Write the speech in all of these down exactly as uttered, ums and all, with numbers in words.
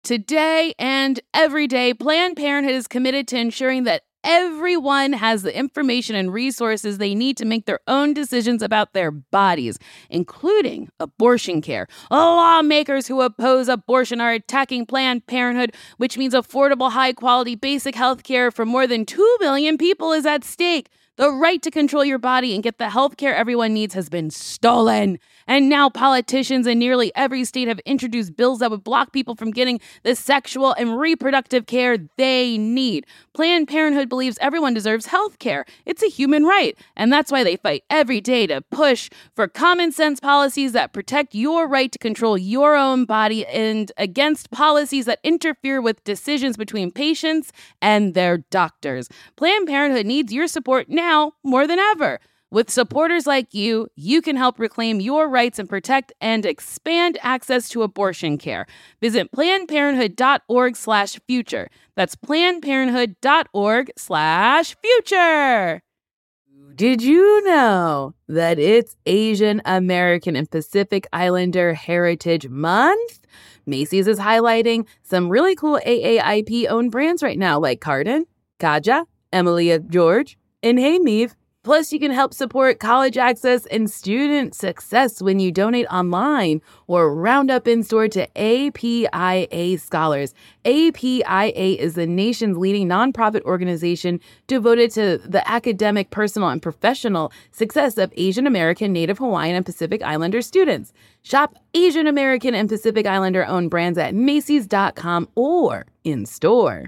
Today and every day, Planned Parenthood is committed to ensuring that everyone has the information and resources they need to make their own decisions about their bodies, including abortion care. Lawmakers who oppose abortion are attacking Planned Parenthood, which means affordable, high-quality, basic health care for more than two million people is at stake. The right to control your body and get the health care everyone needs has been stolen. And now politicians in nearly every state have introduced bills that would block people from getting the sexual and reproductive care they need. Planned Parenthood believes everyone deserves health care. It's a human right. And that's why they fight every day to push for common sense policies that protect your right to control your own body and against policies that interfere with decisions between patients and their doctors. Planned Parenthood needs your support now more than ever. With supporters like you, you can help reclaim your rights and protect and expand access to abortion care. Visit plannedparenthood.org slash future. That's plannedparenthood.org slash future. Did you know that it's Asian American and Pacific Islander Heritage Month? Macy's is highlighting some really cool A A I P-owned brands right now, like Cardin, Kaja, Emilia George, and Hey Meave. Plus, you can help support college access and student success when you donate online or round up in store to A P I A Scholars. A P I A is the nation's leading nonprofit organization devoted to the academic, personal, and professional success of Asian American, Native Hawaiian, and Pacific Islander students. Shop Asian American and Pacific Islander owned brands at Macy's dot com or in store.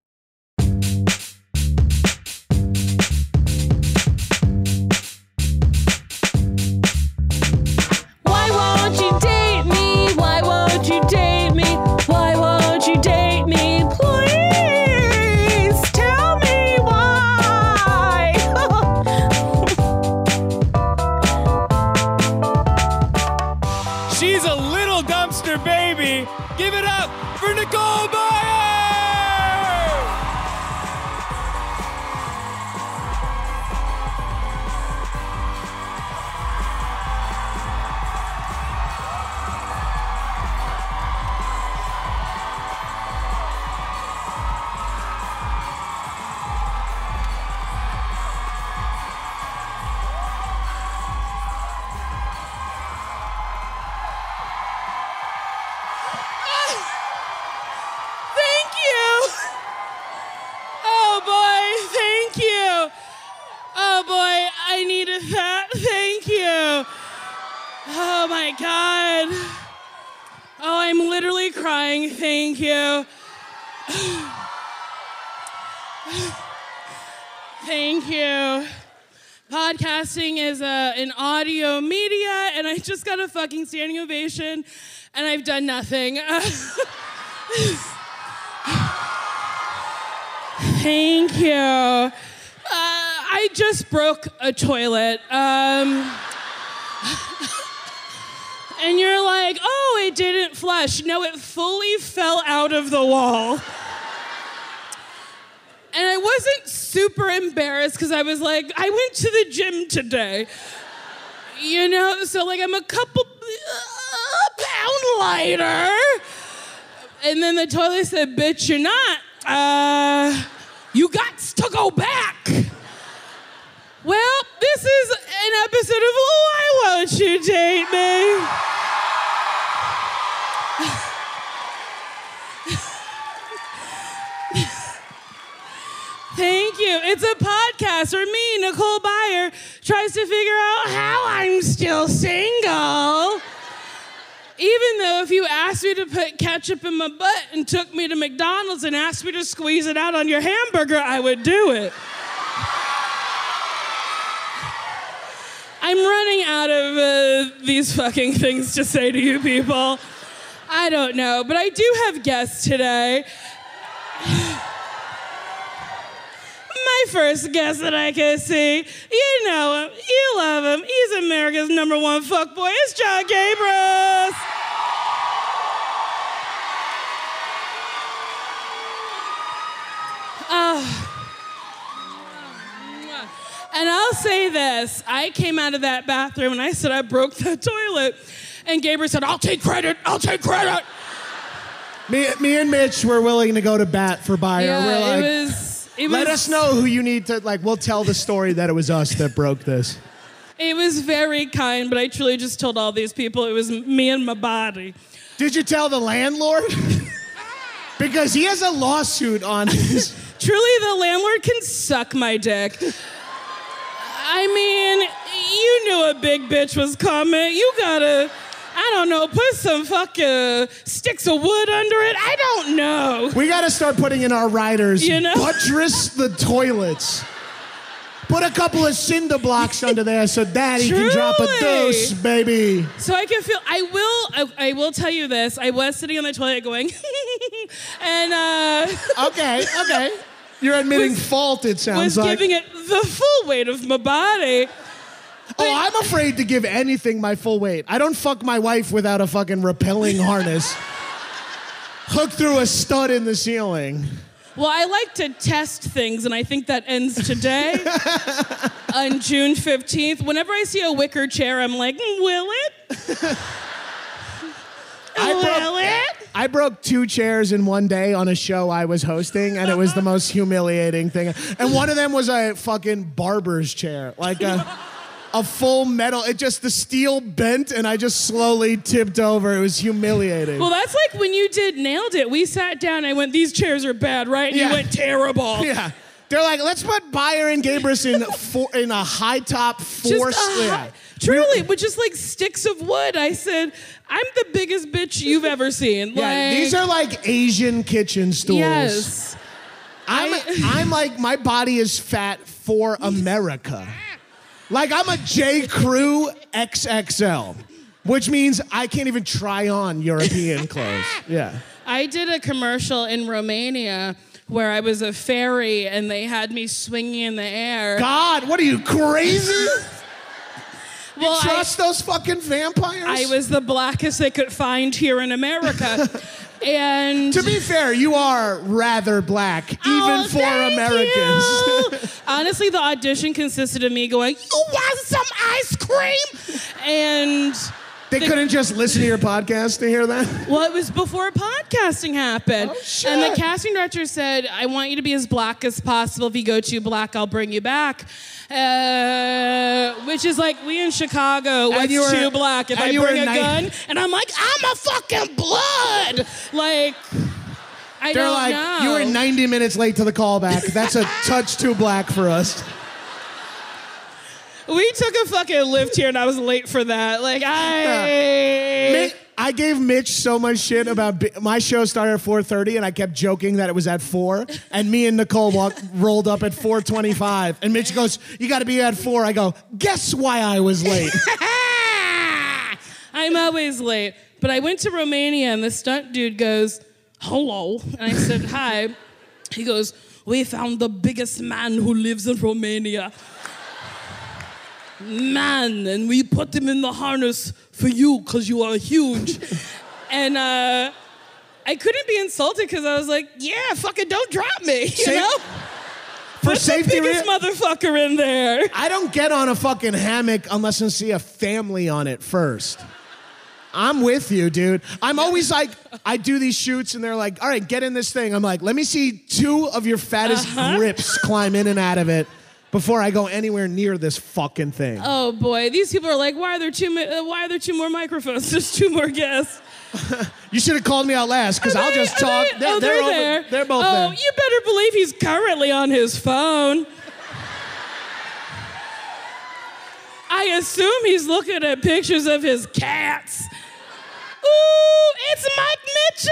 Give it up for Nicole Byer! That, thank you. Oh my God. Oh, I'm literally crying. Thank you. Thank you. Podcasting is a, an audio media, and I just got a fucking standing ovation, and I've done nothing. Thank you. I just broke a toilet. Um, and you're like, oh, it didn't flush. No, it fully fell out of the wall. And I wasn't super embarrassed because I was like, I went to the gym today. You know, so like I'm a couple uh, pound lighter. And then the toilet said, bitch, you're not. Uh, you got to go back. Well, this is an episode of Why Won't You Date Me? Thank you. It's a podcast where me, Nicole Byer, tries to figure out how I'm still single. Even though if you asked me to put ketchup in my butt and took me to McDonald's and asked me to squeeze it out on your hamburger, I would do it. I'm running out of uh, these fucking things to say to you people. I don't know, but I do have guests today. My first guest that I can see, you know him, you love him. He's America's number one fuckboy. It's John Gabrus. Oh. And I'll say this, I came out of that bathroom and I said I broke the toilet. And Gabriel said, I'll take credit, I'll take credit. Me, me and Mitch were willing to go to bat for Bayer. Yeah, we're like, it was. It let was, us know who you need to, like, we'll tell the story that it was us that broke this. It was very kind, but I truly just told all these people it was me and my body. Did you tell the landlord? Because he has a lawsuit on his... Truly, the landlord can suck my dick. I mean, you knew a big bitch was coming. You gotta, I don't know, put some fucking sticks of wood under it. I don't know. We gotta start putting in our riders, You know? buttress the toilets. Put a couple of cinder blocks under there so Daddy can drop a Truly. dose, baby. So I can feel, I will, I, I will tell you this. I was sitting on the toilet going, and uh, Okay, okay. You're admitting Was- fault, it sounds was like. giving it the full weight of my body. Oh, I'm afraid to give anything my full weight. I don't fuck my wife without a fucking rappelling harness. Hooked through a stud in the ceiling. Well, I like to test things, and I think that ends today on June fifteenth. Whenever I see a wicker chair, I'm like, mm, will it? I will broke, it? I broke two chairs in one day on a show I was hosting, and it was the most humiliating thing. And one of them was a fucking barber's chair, like a, a full metal. It just, the steel bent, and I just slowly tipped over. It was humiliating. Well, that's like when you did Nailed It. We sat down, I went, these chairs are bad, right? And Yeah. you went, terrible. Yeah. They're like, let's put Bayer and Gabrus in, four, in a high top four. Just a yeah. hi- Truly, but just like sticks of wood. I said, I'm the biggest bitch you've ever seen. Yeah, like, these are like Asian kitchen stools. Yes. I'm, I'm like, my body is fat for America. Like, I'm a J. Crew X X L, which means I can't even try on European clothes. Yeah. I did a commercial in Romania where I was a fairy and they had me swinging in the air. God, what are you, crazy? well, Trust those fucking vampires? I, I was the blackest they could find here in America. and To be fair, you are rather black, even Oh, for thank Americans. you. Honestly, the audition consisted of me going, you want some ice cream? And They The- couldn't just listen to your podcast to hear that? well, it was before podcasting happened. Oh, shit. And the casting director said, I want you to be as black as possible. If you go too black, I'll bring you back. Uh, which is like, we in Chicago, what's you were- too black? If and I you were bring a ni- gun, and I'm like, I'm a fucking blood. Like, I They're don't like, know. you were ninety minutes late to the callback. That's a touch too black for us. We took a fucking lift here, and I was late for that. Like, I... Mi- I gave Mitch so much shit about bi- my show started at four thirty, and I kept joking that it was at four. And me and Nicole walked, rolled up at four twenty-five, and Mitch goes, "You got to be at four." I go, "Guess why I was late?" I'm always late. But I went to Romania, and the stunt dude goes, hello. And I said, hi. He goes, we found the biggest man who lives in Romania. Man, and we put him in the harness for you because you are huge. and uh, I couldn't be insulted because I was like, yeah, fucking don't drop me, you Sa- know? For Put safety the biggest rea- motherfucker in there. I don't get on a fucking hammock unless I see a family on it first. I'm with you, dude. I'm always like, I do these shoots and they're like, all right, get in this thing. I'm like, let me see two of your fattest Uh-huh. grips climb in and out of it before I go anywhere near this fucking thing. Oh boy, these people are like, why are there two? mi- Uh, why are there two more microphones? There's two more guests. You should have called me out last because Are I'll they- just are talk. they- They're, oh, they're they're over- there. They're both oh, there. you better believe he's currently on his phone. I assume he's looking at pictures of his cats. Ooh, it's Mike Mitchell!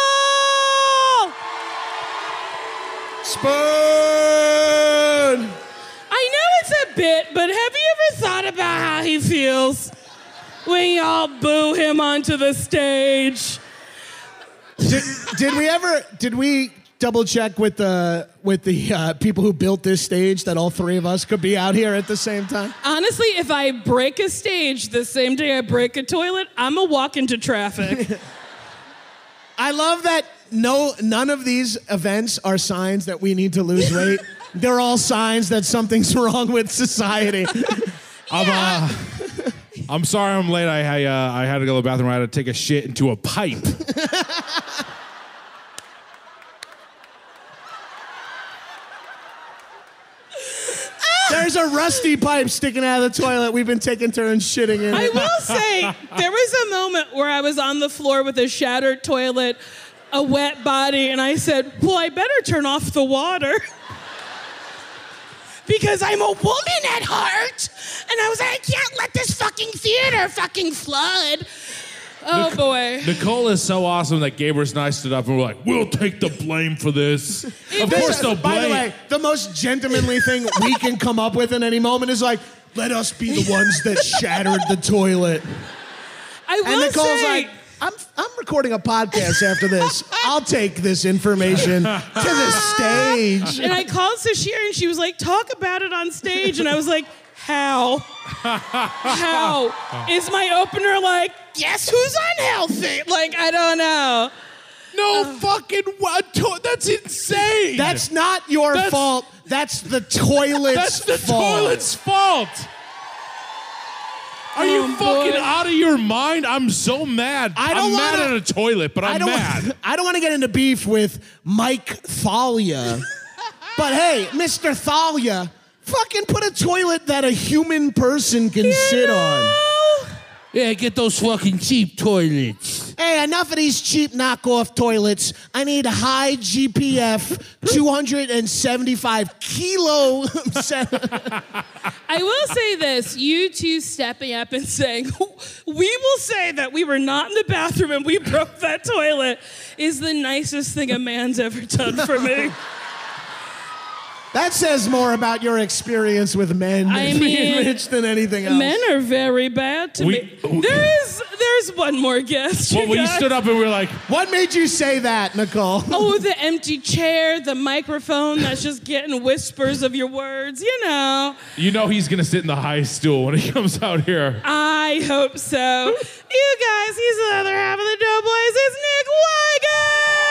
Spoon! I know it's a bit, but have you ever thought about how he feels when y'all boo him onto the stage? Did, did we ever? Did we double check with the with the uh, people who built this stage that all three of us could be out here at the same time? Honestly, if I break a stage the same day I break a toilet, I'm a walk into traffic. I love that no none of these events are signs that we need to lose weight. They're all signs that something's wrong with society. I'm, uh, I'm sorry I'm late. I I, uh, I had to go to the bathroom. I had to take a shit into a pipe. There's a rusty pipe sticking out of the toilet. We've been taking turns shitting in I it. will say, there was a moment where I was on the floor with a shattered toilet, a wet body, and I said, well, I better turn off the water. Because I'm a woman at heart. And I was like, I can't let this fucking theater fucking flood. Oh, Nic- boy. Nicole is so awesome that Gabrus and I stood up and we're like, we'll take the blame for this. Of This- course they'll By the blame. way, the most gentlemanly thing we can come up with in any moment is like, let us be the ones that shattered the toilet. I will And Nicole's say, like, I'm, I'm recording a podcast after this. I'll take this information to the stage. and I called Sashir and she was like, talk about it on stage. And I was like, how? How? Is my opener like, guess who's unhealthy? Like, I don't know. No fucking what? To- that's insane. That's not your That's- fault. That's the toilet's That's the fault. toilet's fault. Are you Oh, fucking boy. out of your mind? I'm so mad. I don't I'm mad wanna- at a toilet, but I'm I don't, mad. I don't want to get into beef with Mike Thalia. But hey, Mister Thalia, fucking put a toilet that a human person can sit on. Yeah, get those fucking cheap toilets. Hey, enough of these cheap knockoff toilets. I need a high G P F, two hundred seventy-five kilo. I will say this, you two stepping up and saying, we will say that we were not in the bathroom and we broke that toilet is the nicest thing a man's ever done for me. That says more about your experience with men I being mean, rich than anything else. Men are very bad to We- me. There is, there's one more guest. Well, you when you guys. stood up and we were like, What made you say that, Nicole? Oh, the empty chair, the microphone that's just getting whispers of your words, you know. you know he's gonna sit in the high stool when he comes out here. I hope so. You guys, he's the other half of the Doughboys. It's Nick Weiger!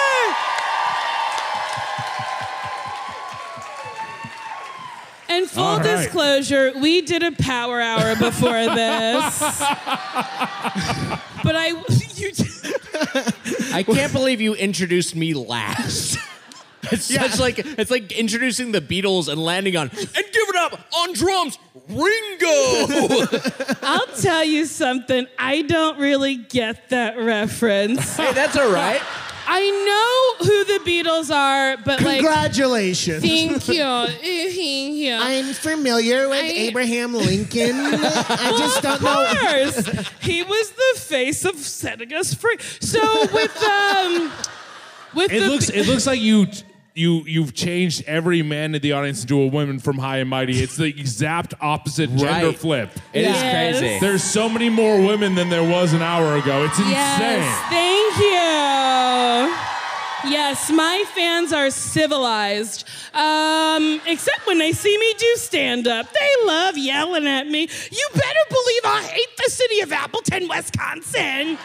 And full All right. disclosure, we did a power hour before this. But I, you, I can't believe you introduced me last. It's Yeah. such like it's like introducing the Beatles and landing on and give it up on drums, Ringo. I'll tell you something. I don't really get that reference. Hey, that's all right. I know who the Beatles are, but like, Congratulations. thank you. Thank you. I'm familiar with I- Abraham Lincoln. I just don't Of know. course. He was the face of setting us free. So with um with It the looks it looks like you you you've changed every man in the audience into a woman from High and Mighty. It's the exact opposite gender Right. flip. It is Yes. crazy. There's so many more women than there was an hour ago. It's insane. Yes, thank you. Yes, my fans are civilized. Um, except when they see me do stand-up. They love yelling at me. You better believe I hate the city of Appleton, Wisconsin.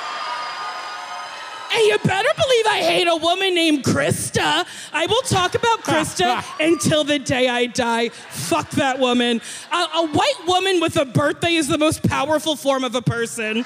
And you better believe I hate a woman named Krista. I will talk about Krista until the day I die. Fuck that woman. A, a white woman with a birthday is the most powerful form of a person.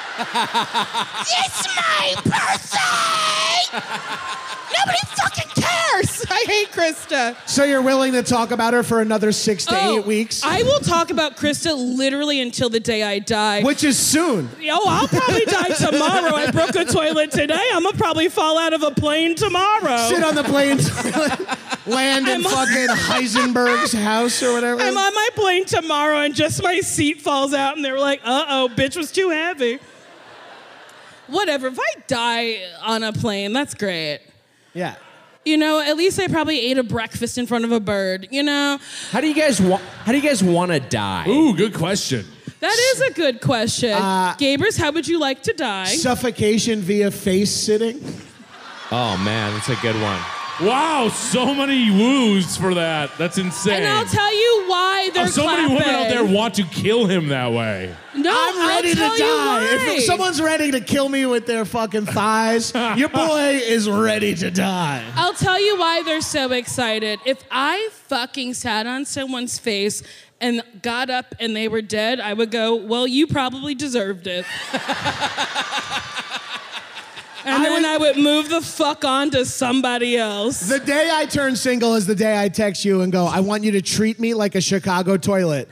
It's my birthday! Nobody fucking cares! I hate Krista. So you're willing to talk about her for another six to Oh, eight weeks? I will talk about Krista literally until the day I die. Which is soon. Oh, I'll probably die tomorrow. I broke a toilet today. I'm gonna probably fall out of a plane tomorrow. Sit on the plane, land in I'm- fucking Heisenberg's house or whatever. I'm on my plane tomorrow and just my seat falls out and they're like, uh-oh, bitch was too heavy. Whatever, if I die on a plane, that's great. yeah. You know, at least I probably ate a breakfast in front of a bird, you know? How do you guys want? How do you guys want to die? Ooh, good question. That is a good question. Uh, Gabers, how would you like to die? Suffocation via face sitting. Oh man, that's a good one. Wow, so many woos for that. That's insane. And I'll tell you why they're Uh, so clapping. many women out there want to kill him that way. No, I'm ready I'll to tell you die. why. If someone's ready to kill me with their fucking thighs, your boy is ready to die. I'll tell you why they're so excited. If I fucking sat on someone's face and got up and they were dead, I would go, well, you probably deserved it. And I then would- I would move the fuck on to somebody else. The day I turn single is the day I text you and go, I want you to treat me like a Chicago toilet.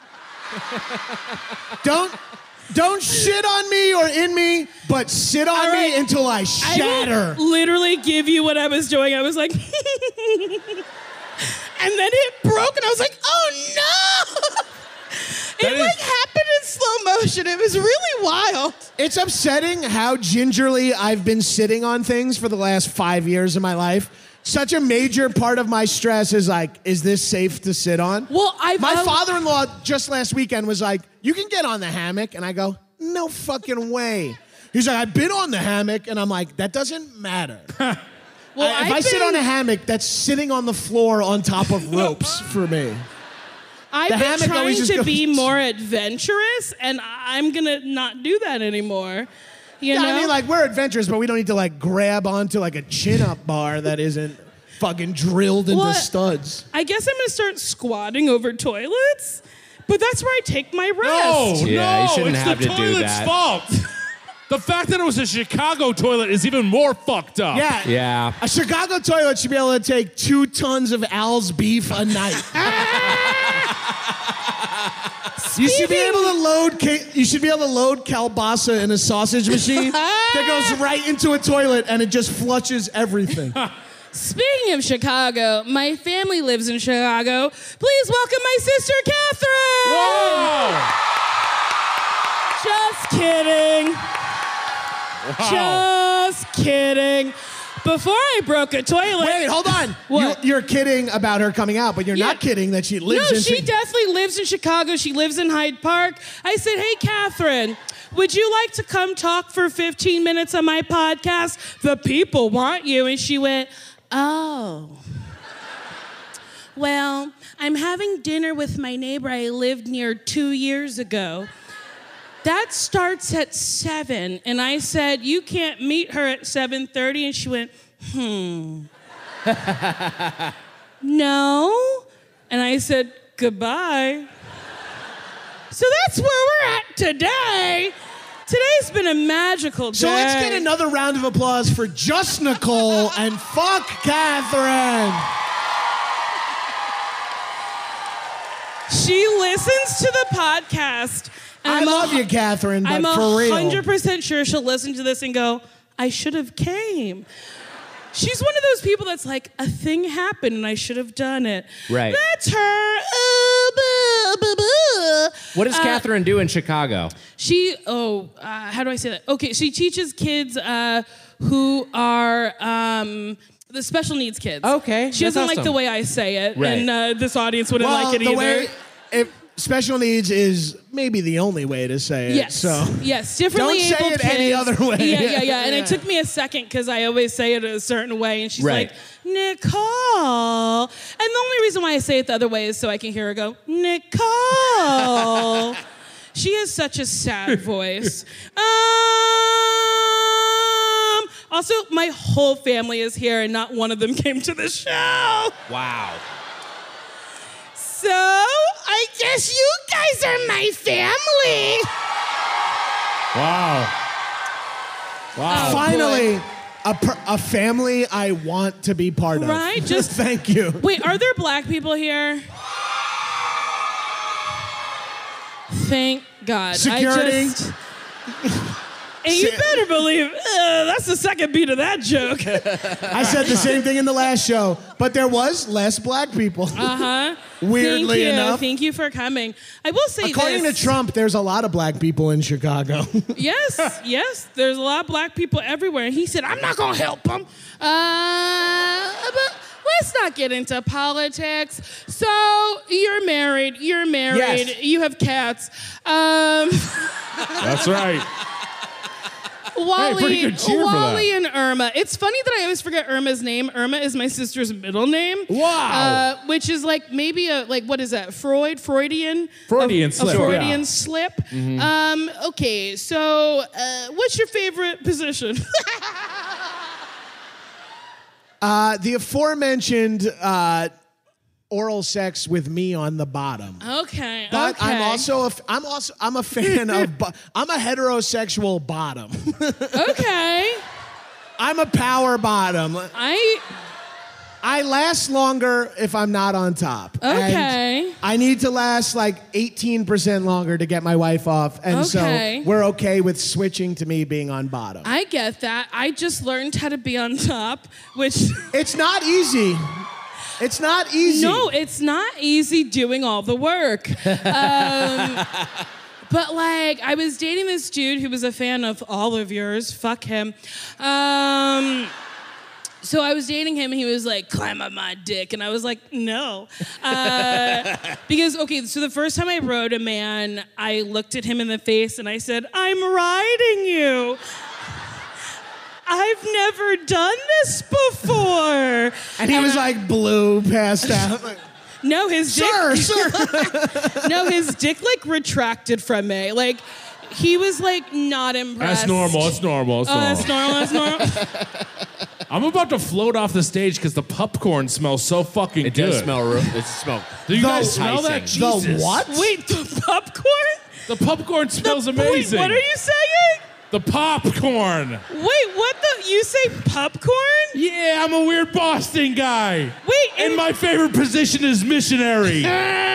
don't don't shit on me or in me, but sit on All right. me until I I shatter. will literally give you what I was doing. I was like, and then it broke, and I was like, oh no! It That is- like happened in slow motion. It was really wild. It's upsetting how gingerly I've been sitting on things for the last five years of my life. Such a major part of my stress is like, is this safe to sit on? Well, I've My al- father-in-law just last weekend was like, you can get on the hammock. And I go, no fucking way. He's like, I've been on the hammock. And I'm like, that doesn't matter. Well, I- if I've I sit been- on a hammock, that's sitting on the floor on top of ropes for me. I've The been hammock trying always just to goes- be more adventurous, and I'm gonna not do that anymore. You Yeah, know, I mean, like, we're adventurous, but we don't need to, like, grab onto, like, a chin-up bar that isn't fucking drilled into What? studs. I guess I'm gonna start squatting over toilets, but that's where I take my No, rest. Yeah, no, you shouldn't it's have the to do toilet's that. fault. The fact that it was a Chicago toilet is even more fucked up. Yeah. Yeah. A Chicago toilet should be able to take two tons of Al's beef a night. You should be able to load. Ca- you should be able to load kielbasa in a sausage machine that goes right into a toilet and it just flushes everything. Speaking of Chicago, my family lives in Chicago. Please welcome my sister, Catherine. Whoa! Just kidding. Wow. Just kidding. Before I broke a toilet. Wait, hold on. What? You're, you're kidding about her coming out, but you're Yeah. not kidding that she lives No, in. she Chi- definitely lives in Chicago. She lives in Hyde Park. I said, hey, Catherine, would you like to come talk for fifteen minutes on my podcast? The people want you. And she went, oh. Well, I'm having dinner with my neighbor I lived near two years ago. That starts at seven. And I said, you can't meet her at seven thirty. And she went, hmm. No. And I said, goodbye. So that's where we're at today. Today's been a magical day. so let's get another round of applause for just Nicole and fuck Catherine. She listens to the podcast. And I I'm a- love you, Catherine, but I'm for real. one hundred percent sure she'll listen to this and go, I should have came. She's one of those people that's like, a thing happened and I should have done it. Right. That's her. Uh, buh, buh, buh. What does Uh, Catherine do in Chicago? She, oh, uh, how do I say that? Okay, she teaches kids uh, who are um, the special needs kids. Okay, She that's doesn't like awesome. the way I say it, Right. and uh, this audience wouldn't well, like it the either. way if special needs is maybe the only way to say it. Yes. So Yes. Differently Don't say abled it kids. any other way. Yeah, yeah, yeah. And Yeah. it took me a second because I always say it a certain way, and she's Right. like, Nicole. And the only reason why I say it the other way is so I can hear her go, Nicole. She has such a sad voice. Um. Also, my whole family is here, and not one of them came to the show. Wow. So I guess you guys are my family. Wow. Wow. finally, a, per- a family I want to be part of. Right? Just- thank you. Wait, are there black people here? Thank God. Security. I just, and you Se- better believe uh, that's the second beat of that joke. I said the same thing in the last show, but there was less black people. Uh huh. Weirdly Thank you. enough. Thank you for coming. I will say According this. to Trump, there's a lot of black people in Chicago. Yes, yes. There's a lot of black people everywhere. And he said, I'm not going to help them. Uh, but let's not get into politics. So you're married. You're married. Yes. You have cats. Um, That's right. Wally, pretty good cheer for Wally and Irma. It's funny that I always forget Irma's name. Irma is my sister's middle name. Wow. Uh, which is like maybe a like what is that? Freud, Freudian, Freudian a, slip, A Freudian yeah. Mm-hmm. slip. Um, okay, so uh, what's your favorite position? uh, the aforementioned uh, oral sex with me on the bottom. okay, But okay. I'm also a, f- I'm also I'm a fan of bo- I'm a heterosexual bottom. okay. I'm a power bottom. I I last longer if I'm not on top. Okay. And I need to last like eighteen percent longer to get my wife off. And Okay. so we're okay with switching to me being on bottom. I get that. I just learned how to be on top, which It's not easy. It's not easy. no, it's not easy doing all the work. Um, but like, I was dating this dude who was a fan of all of yours. Fuck him. Um, so I was dating him, and he was like, "Climb up my dick," and I was like, "No," uh, because okay. So the first time I rode a man, I looked at him in the face and I said, "I'm riding you." I've never done this before. And he was like blue, passed out. No, his dick. Sir, sir. No, his dick like retracted from me. Like he was like not impressed. That's normal. It's normal. It's Oh, normal. that's normal. That's normal. I'm about to float off the stage because the popcorn smells so fucking It good. does smell real. It smells. Do you The- guys smell that? enticing. The Jesus. what? Wait, the popcorn? The popcorn smells The- amazing. Wait, what are you saying? The popcorn. Wait, what the? You say popcorn? Yeah, I'm a weird Boston guy. Wait, And and my favorite position is missionary.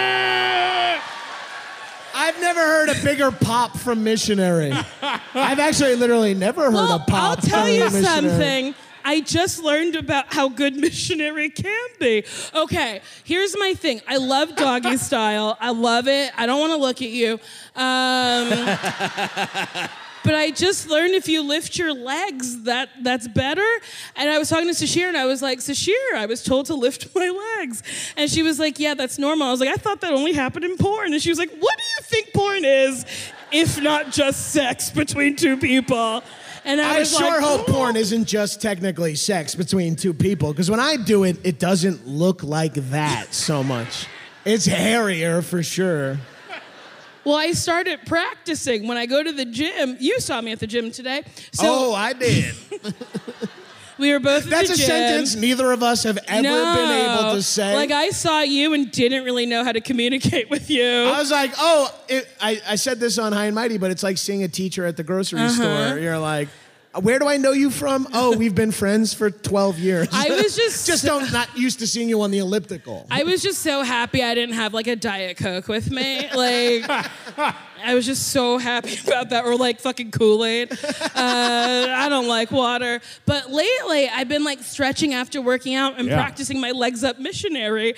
I've never heard a bigger pop from Missionary. I've actually literally never heard well, a pop I'll tell from you Missionary. something. I just learned about how good missionary can be. Okay, here's my thing. I love doggy style. I love it. I don't want to look at you. Um, but I just learned if you lift your legs, that that's better. And I was talking to Sashir, and I was like, Sashir, I was told to lift my legs. And she was like, yeah, that's normal. I was like, I thought that only happened in porn. And she was like, what do you think porn is, if not just sex between two people? And I, I was sure like, hope "Oh." porn isn't just technically sex between two people, because when I do it, it doesn't look like that so much. It's hairier for sure. Well, I started practicing when I go to the gym. You saw me at the gym today. So oh, I did. we were both at That's the a gym. sentence neither of us have ever no. been able to say. Like, I saw you and didn't really know how to communicate with you. I was like, oh, it, I, I said this on High and Mighty, but it's like seeing a teacher at the grocery Uh-huh. store. You're like, where do I know you from? Oh, we've been friends for twelve years. I was just- just don't not used to seeing you on the elliptical. I was just so happy I didn't have, like, a Diet Coke with me. Like, I was just so happy about that. Or, like, fucking Kool-Aid. Uh, I don't like water. But lately, I've been, like, stretching after working out and Yeah. practicing my legs up missionary.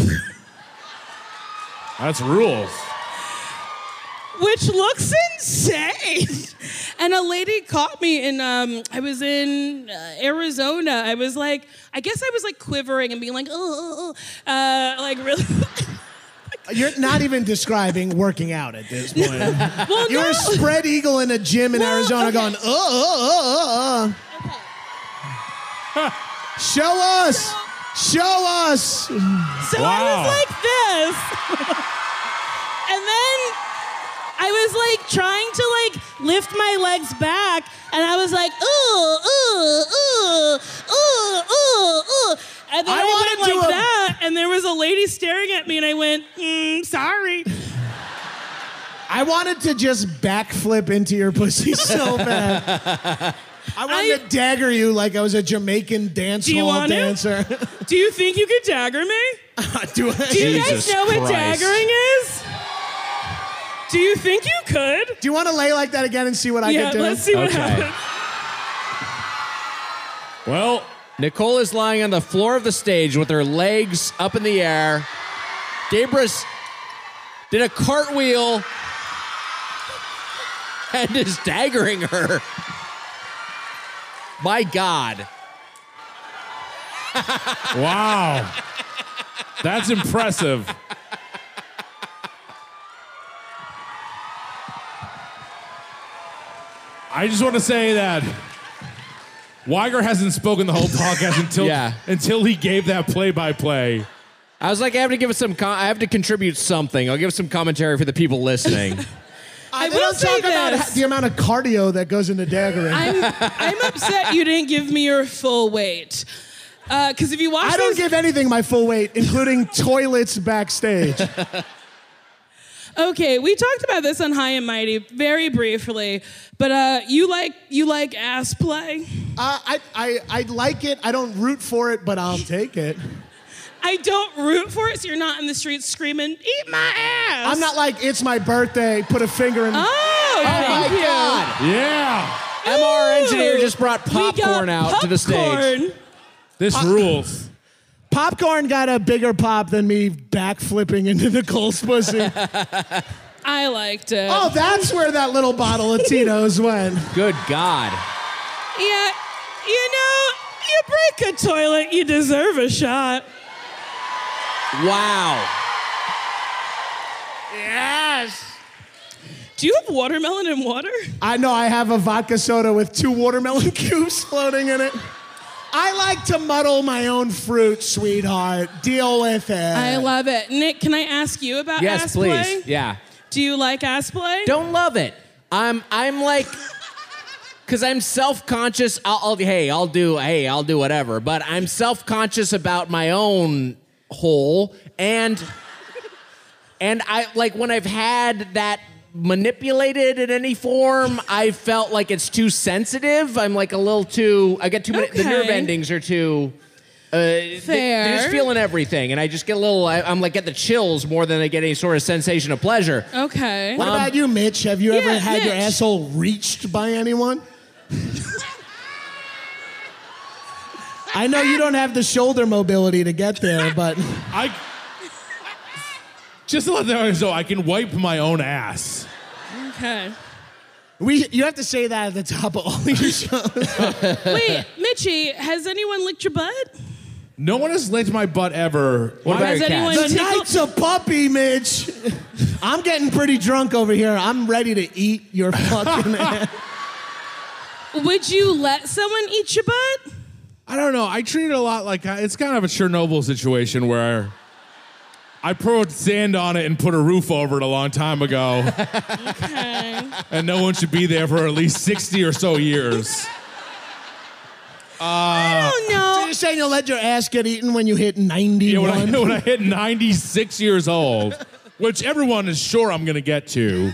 That's rules. Which looks insane. And a lady caught me in, um, I was in uh, Arizona. I was like, I guess I was like quivering and being like, oh, oh, oh. Uh, like really. You're not even describing working out at this point. Well, You're no. a spread eagle in a gym in Well, Arizona okay. going, uh, uh, uh, uh. Show us. Show us. So I Wow. was like this. And then I was like trying to like lift my legs back, and I was like, ooh, ooh, ooh, ooh, ooh, ooh. And then I I, wanted went to, like um, that, and there was a lady staring at me, and I went, mm, sorry. I wanted to just backflip into your pussy so bad. I wanted I- to dagger you like I was a Jamaican dance Do you hall want to? dancer. Do you think you could dagger me? Do, Do you Jesus guys know what Christ. daggering is? Do you think you could? do you want to lay like that again and see what I yeah, can do? let's see what Okay. happens. Well, Nicole is lying on the floor of the stage with her legs up in the air. Gabrus did a cartwheel and is daggering her. My God. wow. That's impressive. I just want to say that Weiger hasn't spoken the whole podcast until Yeah. until he gave that play-by-play. I was like, I have to give us some. Com- I have to contribute something. I'll give some commentary for the people listeling. I will don't say talk about this. the amount of cardio that goes into daggering. I'm, I'm upset you didn't give me your full weight. Because if you watch I don't those- give anything my full weight, including toilets backstage. Okay, we talked about this on High and Mighty very briefly, but uh, you like you like ass play? Uh, I, I, I like it. I don't root for it, but I'll take it. I don't root for it, so you're not in the streets screaming, "Eat my ass!" I'm not like, it's my birthday, put a finger in. Oh, Oh thank my you. God. Yeah. M R engineer Ooh, just brought we got popcorn out to the stage. popcorn. This rules. Popcorn got a bigger pop than me backflipping into Nicole's pussy. I liked it. Oh, that's where that little bottle of Tito's went. Good God. Yeah, you know, you break a toilet, you deserve a shot. Wow. Yes. Do you have watermelon and water? I know I have a vodka soda with two watermelon cubes floating in it. I like to muddle my own fruit, sweetheart. Deal with it. I love it. Nick, can I ask you about Yes, ass please. play? Yeah. Do you like ass play? Don't love it. I'm I'm like, because I'm self-conscious. I'll, I'll hey, I'll do hey, I'll do whatever. But I'm self-conscious about my own hole, and and I like when I've had that manipulated in any form, I felt like it's too sensitive. I'm like a little too. I get too many. The nerve Okay. endings are too. Uh, they- Fair. They're just feeling everything, and I just get a little. I, I'm like get the chills more than I get any sort of sensation of pleasure. Okay. What about you, Mitch? Have you ever yeah, had your Mitch. asshole reached by anyone? I know you don't have the shoulder mobility to get there, but I just to let them know I can wipe my own ass. Okay. we you have to say that at the top of all your shows. Wait, Mitchie, has anyone licked your butt? No one has licked my butt ever. What about Has your anyone cats? The tickled- night's a puppy, Mitch. I'm getting pretty drunk over here. I'm ready to eat your fucking ass. Would you let someone eat your butt? I don't know. I treat it a lot like it's kind of a Chernobyl situation where I poured sand on it and put a roof over it a long time ago, Okay. and no one should be there for at least sixty or so years. I don't So know. you're saying you'll let your ass get eaten when you hit ninety-one? Yeah, when I, when I hit ninety-six years old, which everyone is sure I'm gonna get to.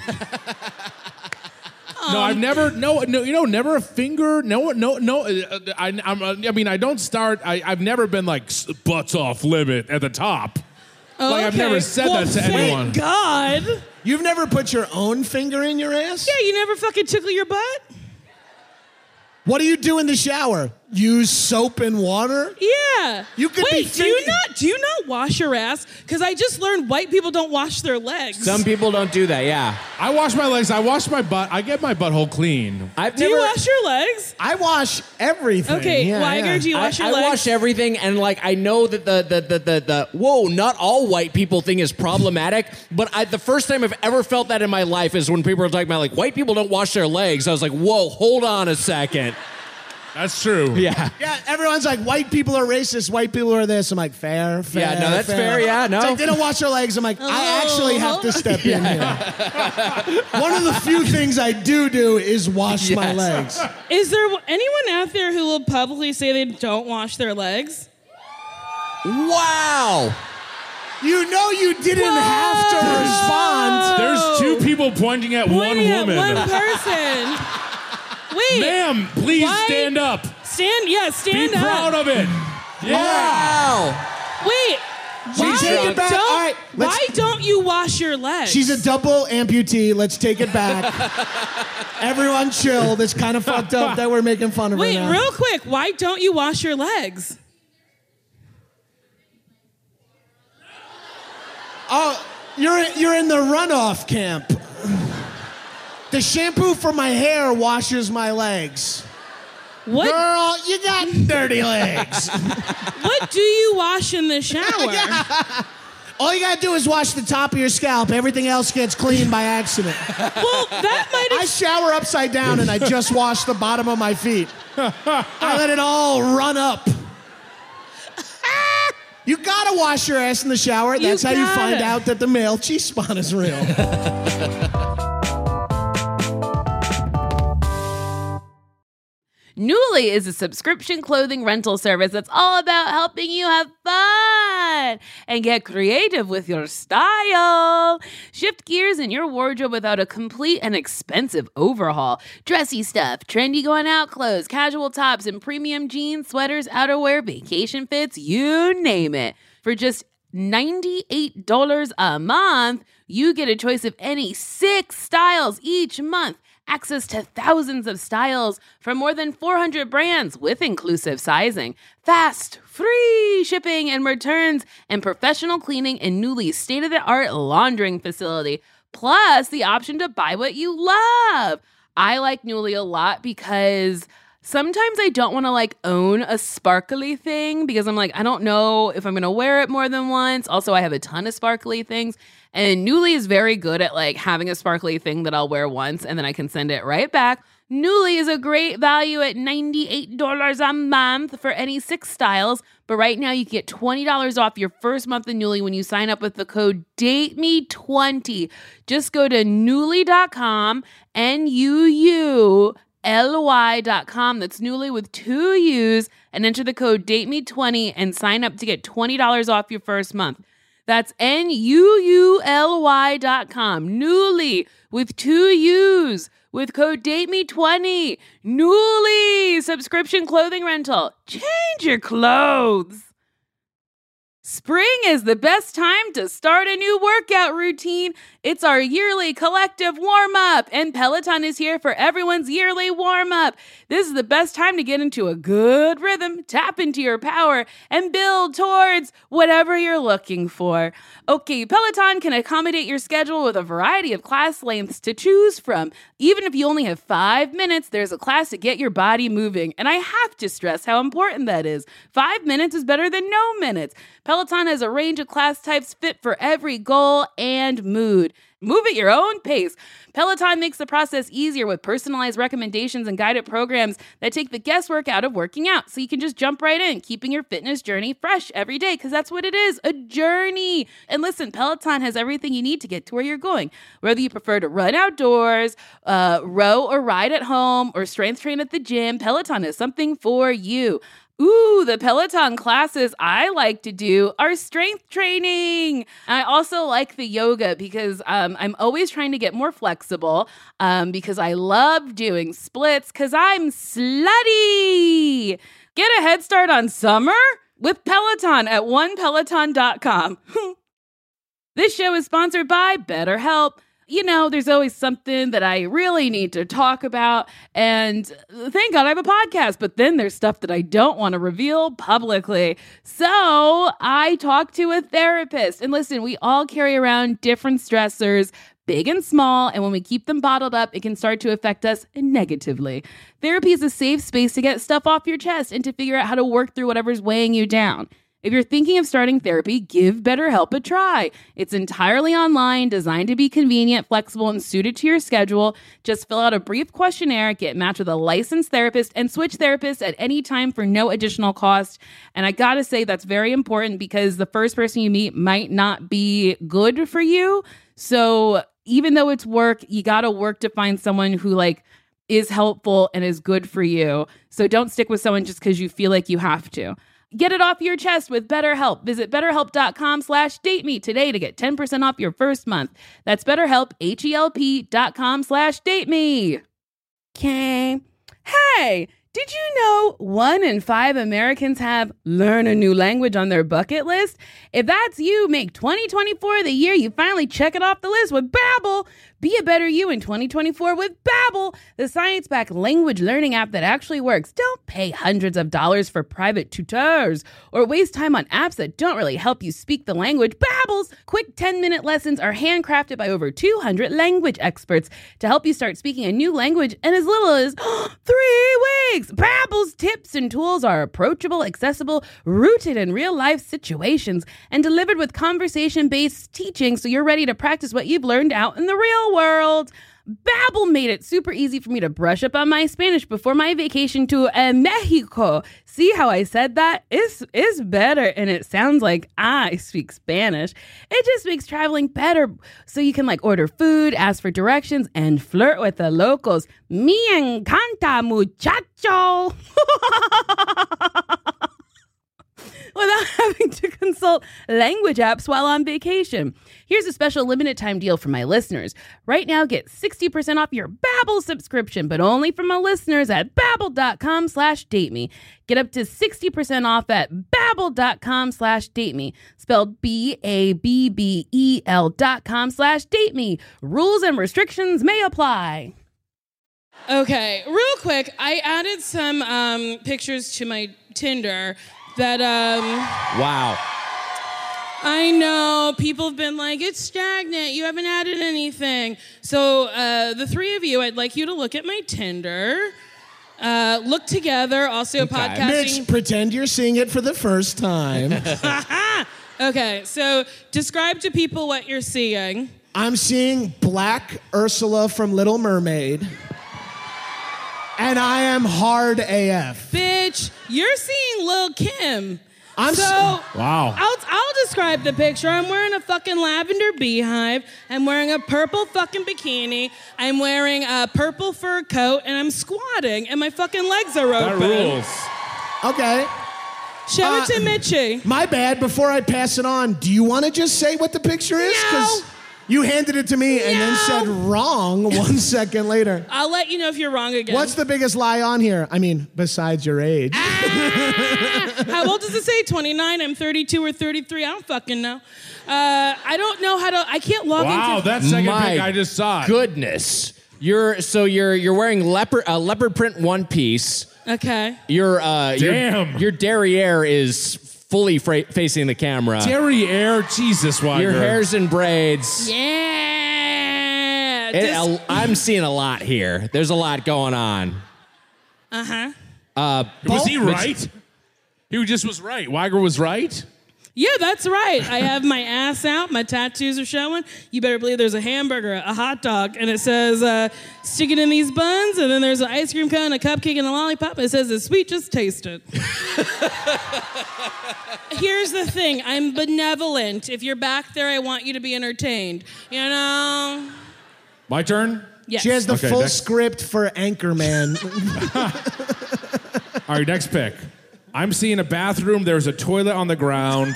No, I've never, no, no, you know, never a finger, no, no, no. uh, I, I'm, uh, I mean, I don't start. I, I've never been like s- butts off limit at the top. Like, I've Okay. never said well, that to thank anyone. God. You've never put your own finger in your ass? Yeah, you never fucking tickle your butt? What do you do in the shower? Use soap and water? Yeah. You could be Wait, do you thinking- not do you not wash your ass? Because I just learned white people don't wash their legs. Some people don't do that. Yeah. I wash my legs. I wash my butt. I get my butthole clean. I've do never. you wash your legs? I wash everything. Okay, yeah, Weiger, yeah. do you I, wash your I legs? wash everything, and like I know that the the, the the the whoa, not all white people thing is problematic, but I, the first time I've ever felt that in my life is when people are talking about like white people don't wash their legs. I was like, whoa, hold on a second. That's true. Yeah. Yeah, everyone's like, white people are racist, white people are this. I'm like, fair, fair. Yeah, no, that's fair, yeah, no. It's like, they don't wash their legs. I'm like, I actually have to step in here. One of the few things I do do is wash my Yes. legs. Is there anyone out there who will publicly say they don't wash their legs? Wow. You know you didn't have to respond. There's two people pointing at one Pointing at woman. one person. Wait. Ma'am, please Why- stand up. Stand, yeah, Be stand up. proud of it. Yeah. Wow. Wait. Why take it back. don't, All right, let's- why don't you wash your legs? She's a double amputee. Let's take it back. Everyone chill. It's kind of fucked up that we're making fun of Wait, her now. real quick. Why don't you wash your legs? Oh, you're you're in the runoff camp. The shampoo for my hair washes my legs. What Girl, you got dirty legs. What do you wash in the shower? All you gotta do is wash the top of your scalp. Everything else gets clean by accident. Well, that might I have. shower upside down and I just wash the bottom of my feet. I let it all run up. You gotta wash your ass in the shower. That's how you gotta. find out that the male cheese spawn is real. Nuuly is a subscription clothing rental service that's all about helping you have fun and get creative with your style. Shift gears in your wardrobe without a complete and expensive overhaul. Dressy stuff, trendy going out clothes, casual tops, and premium jeans, sweaters, outerwear, vacation fits, you name it. For just ninety-eight dollars a month, you get a choice of any six styles each month. Access to thousands of styles from more than four hundred brands with inclusive sizing. Fast, free shipping and returns, and professional cleaning in Nuuly's state-of-the-art laundering facility. Plus, the option to buy what you love. I like Nuuly a lot because sometimes I don't want to like own a sparkly thing because I'm like, I don't know if I'm going to wear it more than once. Also, I have a ton of sparkly things. And Nuuly is very good at like having a sparkly thing that I'll wear once and then I can send it right back. Nuuly is a great value at ninety-eight dollars a month for any six styles. But right now you can get twenty dollars off your first month of Nuuly when you sign up with the code date me twenty. Just go to Nuuly dot com, N U U L Y dot com. That's Nuuly with two U's, and enter the code date me twenty and sign up to get twenty dollars off your first month. That's N U U L Y dot com. Nuuly with two U's with code date me twenty. Nuuly subscription clothing rental. Change your clothes. Spring is the best time to start a new workout routine. It's our yearly collective warm-up, and Peloton is here for everyone's yearly warm-up. This is the best time to get into a good rhythm, tap into your power, and build towards whatever you're looking for. Okay, Peloton can accommodate your schedule with a variety of class lengths to choose from. Even if you only have five minutes, there's a class to get your body moving. And I have to stress how important that is. Five minutes is better than no minutes. Peloton has a range of class types fit for every goal and mood. Move at your own pace. Peloton makes the process easier with personalized recommendations and guided programs that take the guesswork out of working out, so you can just jump right in, keeping your fitness journey fresh every day, because that's what it is, a journey. And listen, Peloton has everything you need to get to where you're going. Whether you prefer to run outdoors, uh, row or ride at home, or strength train at the gym, Peloton is something for you. Ooh, the Peloton classes I like to do are strength training. I also like the yoga because um, I'm always trying to get more flexible um, because I love doing splits because I'm slutty. Get a head start on summer with Peloton at one peloton dot com. This show is sponsored by BetterHelp. You know, there's always something that I really need to talk about, and thank God I have a podcast, but then there's stuff that I don't want to reveal publicly. So I talk to a therapist, and listen, we all carry around different stressors, big and small, and when we keep them bottled up, it can start to affect us negatively. Therapy is a safe space to get stuff off your chest and to figure out how to work through whatever's weighing you down. If you're thinking of starting therapy, give BetterHelp a try. It's entirely online, designed to be convenient, flexible, and suited to your schedule. Just fill out a brief questionnaire, get matched with a licensed therapist, and switch therapists at any time for no additional cost. And I gotta say, that's very important because the first person you meet might not be good for you. So even though it's work, you gotta work to find someone who like is helpful and is good for you. So don't stick with someone just because you feel like you have to. Get it off your chest with BetterHelp. Visit betterhelp.com slash date me today to get ten percent off your first month. That's BetterHelp, H-E-L-P dot com slash date me. Okay. Hey, did you know one in five Americans have learn a new language on their bucket list? If that's you, make twenty twenty-four the year you finally check it off the list with Babbel. Be a better you in twenty twenty-four with Babbel, the science-backed language learning app that actually works. Don't pay hundreds of dollars for private tutors or waste time on apps that don't really help you speak the language. Babbel's quick ten-minute lessons are handcrafted by over two hundred language experts to help you start speaking a new language in as little as three weeks. Babbel's tips and tools are approachable, accessible, rooted in real-life situations, and delivered with conversation-based teaching so you're ready to practice what you've learned out in the real world. Babbel made it super easy for me to brush up on my Spanish before my vacation to uh, Mexico. See how I said that? It's, it's better, and it sounds like I speak Spanish. It just makes traveling better, so you can like order food, ask for directions, and flirt with the locals. Me encanta, muchacho. Without having to consult language apps while on vacation. Here's a special limited time deal for my listeners. Right now, get sixty percent off your Babbel subscription, but only for my listeners at babbel.com slash date me. Get up to sixty percent off at babbel.com slash date me. Spelled B A B B E L dot com slash date me. Rules and restrictions may apply. Okay, real quick, I added some um, pictures to my Tinder that, um... Wow. I know, people have been like, it's stagnant, you haven't added anything. So, uh, the three of you, I'd like you to look at my Tinder. Uh, look together, also Okay. podcasting. Mitch, pretend you're seeing it for the first time. Okay, so describe to people what you're seeing. I'm seeing Black Ursula from Little Mermaid. And I am hard A F. Bitch, you're seeing Lil' Kim. I'm so, s- Wow. I'll, I'll describe the picture. I'm wearing a fucking lavender beehive. I'm wearing a purple fucking bikini. I'm wearing a purple fur coat, and I'm squatting, and my fucking legs are That open. rules. Okay. Show Uh, it to Mitchie. My bad. Before I pass it on, do you want to just say what the picture is? No. You handed it to me and then No. said wrong one second later. I'll let you know if you're wrong again. What's the biggest lie on here? I mean, besides your age. How old does it say? twenty-nine? I'm thirty-two or thirty-three. I don't fucking know. Uh, I don't know how to. I can't log Wow, into. that second My pic I just saw. it. Goodness. You're so you're you're wearing leopard a leopard print one piece. Okay. Your uh Damn. your, your derriere is fully fra- facing the camera. Derriere, Jesus, Weiger. Your hair's in braids. Yeah. It- Dis- I'm seeing a lot here. There's a lot going on. uh-huh. Uh, Was he Mitch- right? He just was right. Weiger was right? Yeah, that's right. I have my ass out. My tattoos are showing. You better believe there's a hamburger, a hot dog, and it says, uh, stick it in these buns, and then there's an ice cream cone, a cupcake, and a lollipop, and it says, it's sweet, just taste it. Here's the thing. I'm benevolent. If you're back there, I want you to be entertained. You know? My turn? Yes. She has the Okay, full next. script for Anchorman. All right, next pick. I'm seeing a bathroom. There's a toilet on the ground.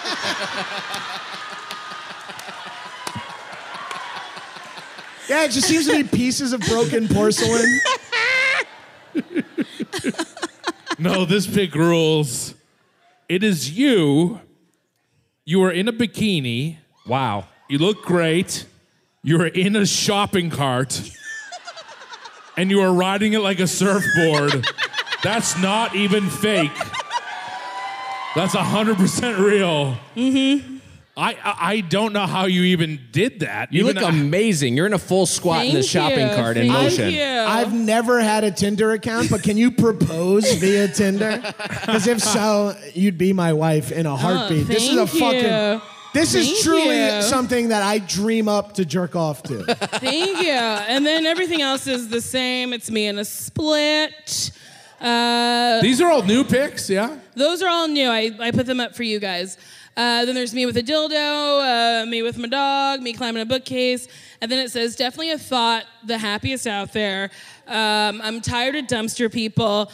Yeah, it just seems to be pieces of broken porcelain. No, this pick rules. It is you. You are in a bikini. Wow. You look great. You are in a shopping cart. And you are riding it like a surfboard. That's not even fake. That's one hundred percent real. Mm-hmm. I, I I don't know how you even did that. You Even look I- amazing. You're in a full squat in the Thank shopping you. cart in Thank motion. you. I've never had a Tinder account, but can you propose via Tinder? Because if so, you'd be my wife in a heartbeat. this is a Oh, thank fucking. you. This is Thank truly you. something that I dream up to jerk off to. Thank you. And then everything else is the same. It's me in a split. Uh, These are all new picks, yeah? those are all new. I, I put them up for you guys. Uh, then there's me with a dildo, uh, me with my dog, me climbing a bookcase. And then it says, definitely a thought, the happiest out there. Um, I'm tired of dumpster people.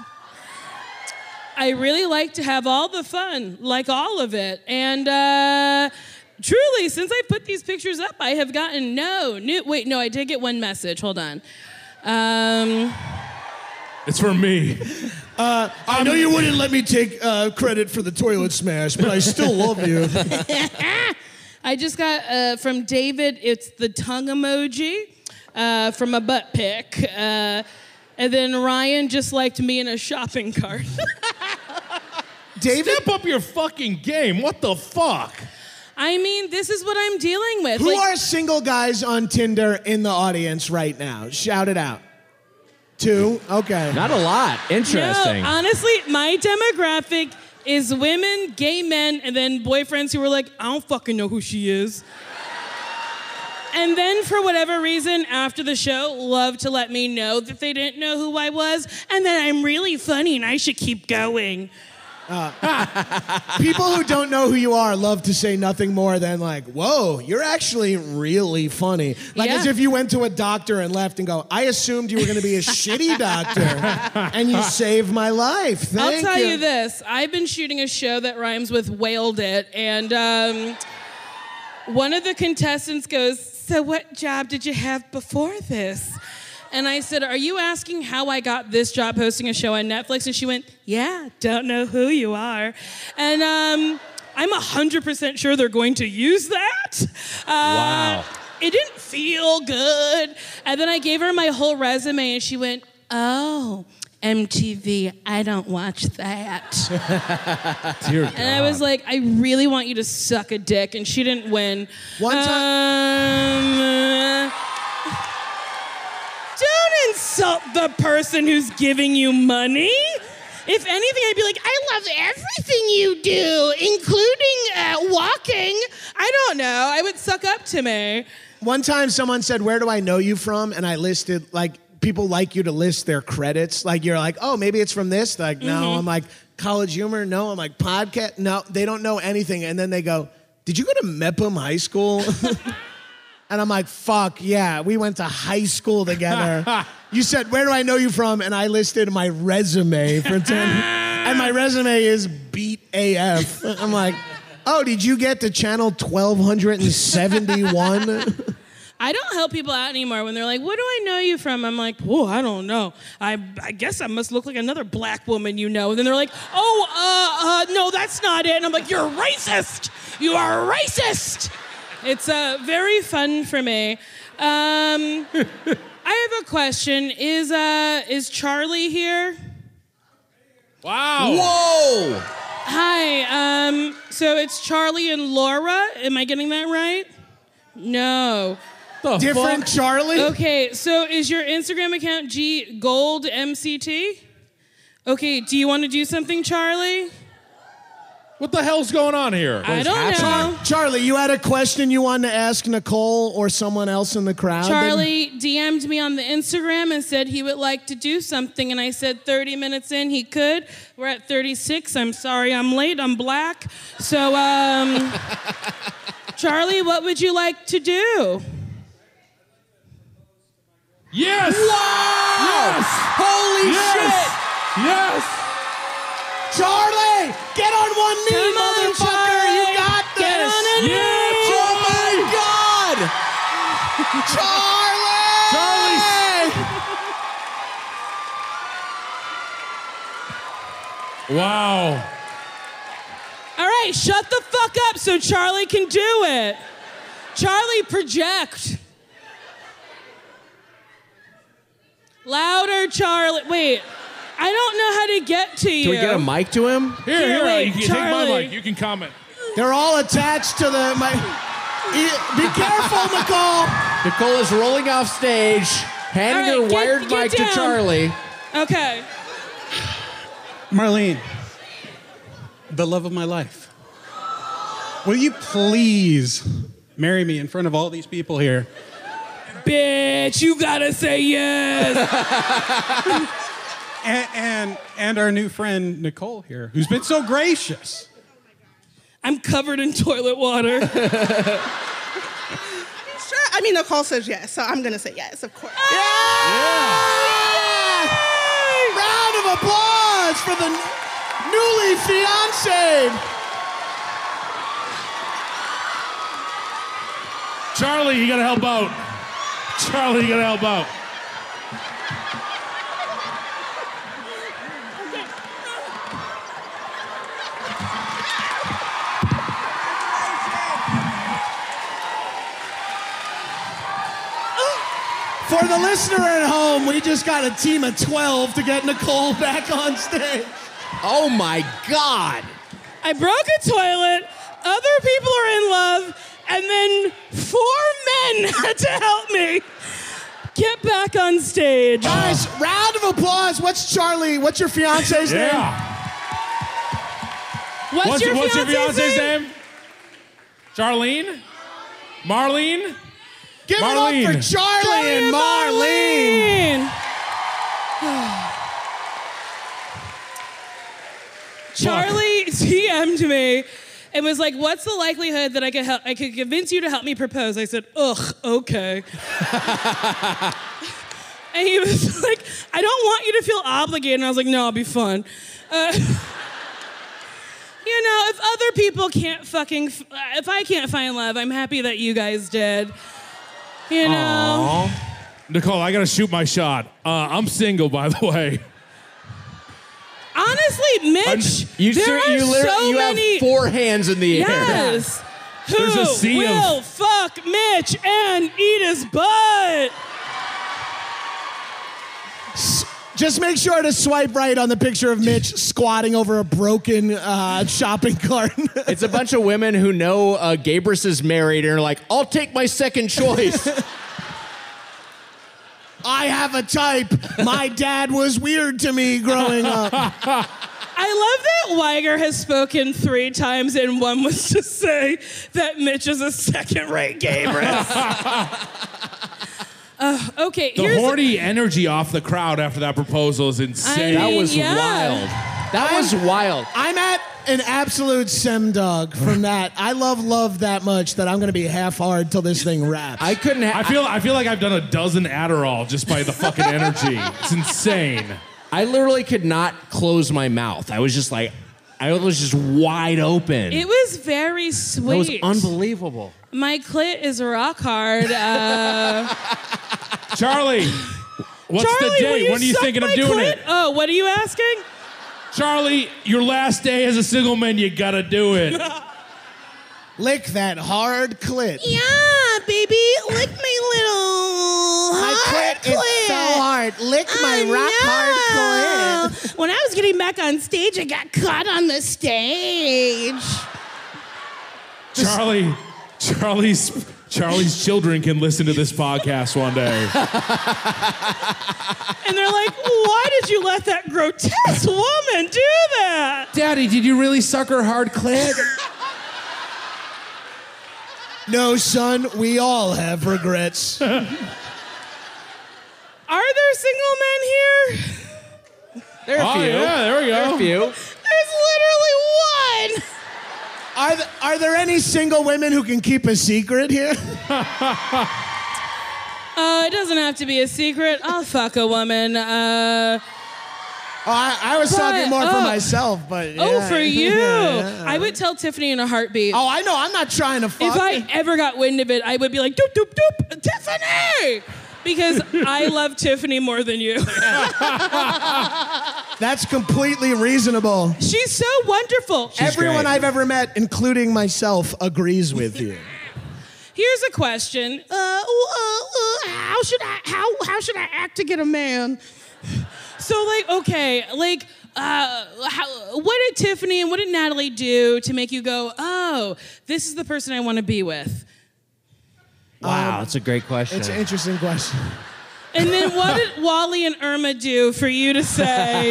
I really like to have all the fun, like all of it. And uh, truly, since I put these pictures up, I have gotten no new. Wait, no, I did get one message. Hold on. Um, It's for me. I know you wouldn't let me take uh, credit for the toilet smash, but I still love you. I just got uh, from David, it's the tongue emoji uh, from a butt pic. Uh, and then Ryan just liked me in a shopping cart. David, Step up your fucking game. What the fuck? I mean, this is what I'm dealing with. who Like, are single guys on Tinder in the audience right now? Shout it out. Two? Okay. Not a lot. Interesting. No, honestly, my demographic is women, gay men, and then boyfriends who are like, I don't fucking know who she is. And then, for whatever reason, after the show, loved to let me know that they didn't know who I was, and that I'm really funny and I should keep going. People who don't know who you are love to say nothing more than like, whoa, you're actually really funny. Like Yeah. as if you went to a doctor and left and go, I assumed you were going to be a shitty doctor and you saved my life. Thank I'll tell you. this. I've been shooting a show that rhymes with wailed it, and um, one of the contestants goes, so what job did you have before this? And I said, are you asking how I got this job hosting a show on Netflix? And she went, yeah, don't know who you are. And um, I'm one hundred percent sure they're going to use that. Uh, Wow. It didn't feel good. And then I gave her my whole resume, and she went, oh, M T V, I don't watch that. Dear God. And I was like, I really want you to suck a dick. And she didn't win. One time- Um, don't insult the person who's giving you money. If anything, I'd be like, I love everything you do, including uh, walking. I don't know. I would suck up to me. One time someone said, where do I know you from? And I listed, like, people like you to list their credits. Like, you're like, oh, maybe it's from this. Like, no. Mm-hmm. I'm like, College Humor? No. I'm like, podcast? No. They don't know anything. And then they go, did you go to Mepham High School? And I'm like, fuck, yeah, we went to high school together. You said, where do I know you from? And I listed my resume for ten. And my resume is beat A F. I'm like, oh, did you get to channel twelve seventy-one? I don't help people out anymore when they're like, where do I know you from? I'm like, oh, I don't know. I, I guess I must look like another black woman you know. And then they're like, oh, uh, uh, no, that's not it. And I'm like, you're racist. You are racist. It's uh, very fun for me. Um, I have a question. Is, uh, is Charlie here? Wow. Whoa! Hi. Um, so it's Charlie and Laura. Am I getting that right? No. The Different fuck? Charlie? Okay, so is your Instagram account G Gold M C T? Okay, do you want to do something, Charlie? What the hell's going on here? I don't know. Charlie, you had a question you wanted to ask Nicole or someone else in the crowd? Charlie D M'd me on the Instagram and said he would like to do something, and I said thirty minutes in he could. We're at thirty-six. I'm sorry I'm late. I'm black. So, um, Charlie, what would you like to do? Yes! Wow! Yes! Holy Yes! shit! Yes! Charlie, get on one knee, Come on, motherfucker. Charlie. You got this. Get on a knee. Yeah, Oh my God! Charlie! Wow. All right, shut the fuck up so Charlie can do it. Charlie, project. Louder, Charlie. Wait, I don't know how to get to you. Can we get a mic to him? Here, Here, here, wait, you can take my Charlie. mic. You can comment. They're all attached to the. My, E- be careful, Nicole. Nicole is rolling off stage, handing All right, her get- wired get mic to down. Charlie. Okay. Marlene, the love of my life. Will you please marry me in front of all these people here? Bitch, you gotta say yes. And, and, and our new friend, Nicole, here, who's been so gracious. I'm covered in toilet water. Sure. I mean, Nicole says yes, so I'm gonna say yes, of course. Round of applause for the newly fiancé. Charlie, you gotta help out. Charlie, you gotta help out. For the listener at home, we just got a team of twelve to get Nicole back on stage. Oh my God! I broke a toilet, other people are in love, and then four men had to help me get back on stage. Guys, round of applause. What's Charlie? What's your fiance's name? Yeah. What's, What's, your what's your fiance's fiance's name? name? Charlene? Marlene? Give Marlene. it up for Charlie, Charlie and and Marlene. Charlie D M'd me and was like, "What's the likelihood that I could help? I could convince you to help me propose?" I said, "Ugh, okay." And he was like, "I don't want you to feel obligated." And I was like, "No, it'll be fun." Uh, you know, if other people can't fucking, f- if I can't find love, I'm happy that you guys did. You know. Aww. Nicole, I gotta shoot my shot. Uh, I'm single, by the way. Honestly, Mitch, You, there ser- are you literally so you many. have four hands in the air. Yes. Who There's a sea will of- fuck Mitch and eat his butt? Just make sure to swipe right on the picture of Mitch squatting over a broken uh, shopping cart. It's a bunch of women who know uh, Gabrus is married and are like, I'll take my second choice. I have a type. My dad was weird to me growing up. I love that Weiger has spoken three times, and one was to say that Mitch is a second-rate Gabrus. uh, okay, The here's horny energy off the crowd after that proposal is insane. That was Yeah. wild. That was wild. I'm at an absolute semdog from that. I love love that much that I'm going to be half hard till this thing wraps. I couldn't have. I feel I feel like I've done a dozen Adderall just by the fucking energy. It's insane. I literally could not close my mouth. I was just like, I was just wide open. It was very sweet. That was unbelievable. My clit is rock hard. Uh, Charlie, what's Charlie, the will date? you When are you suck thinking of my doing clit? it? Oh, what are you asking? Charlie, your last day as a single man, you gotta do it. Lick that hard clit. Yeah, baby, lick my little My hard clit is so hard. Lick my rock hard clit. When I was getting back on stage, I got caught on the stage. Charlie, Charlie's Charlie's children can listen to this podcast one day. And they're like, why did you let that grotesque woman do that? Daddy, did you really suck her hard clit? No, son, we all have regrets. Are there single men here? There are a Oh, few. yeah, there we go. There are a few. There's literally one. Are, th- are there any single women who can keep a secret here? Uh, it doesn't have to be a secret. I'll fuck a woman. Uh, Oh, I, I was But- talking more for oh. myself, but oh, yeah. for you. Yeah, yeah. I would tell Tiffany in a heartbeat. Oh, I know. I'm not trying to fuck. If I ever got wind of it, I would be like, doop, doop, doop, Tiffany! Because I love Tiffany more than you. That's completely reasonable. She's so wonderful. Everyone great. I've ever met, including myself, agrees with you. Here's a question. Uh, uh, uh, how should I how how should I act to get a man? So, like, okay, like, uh, how, what did Tiffany and what did Natalie do to make you go, oh, this is the person I want to be with? Wow, that's a great question. It's an interesting question. And then what did Wally and Irma do for you to say,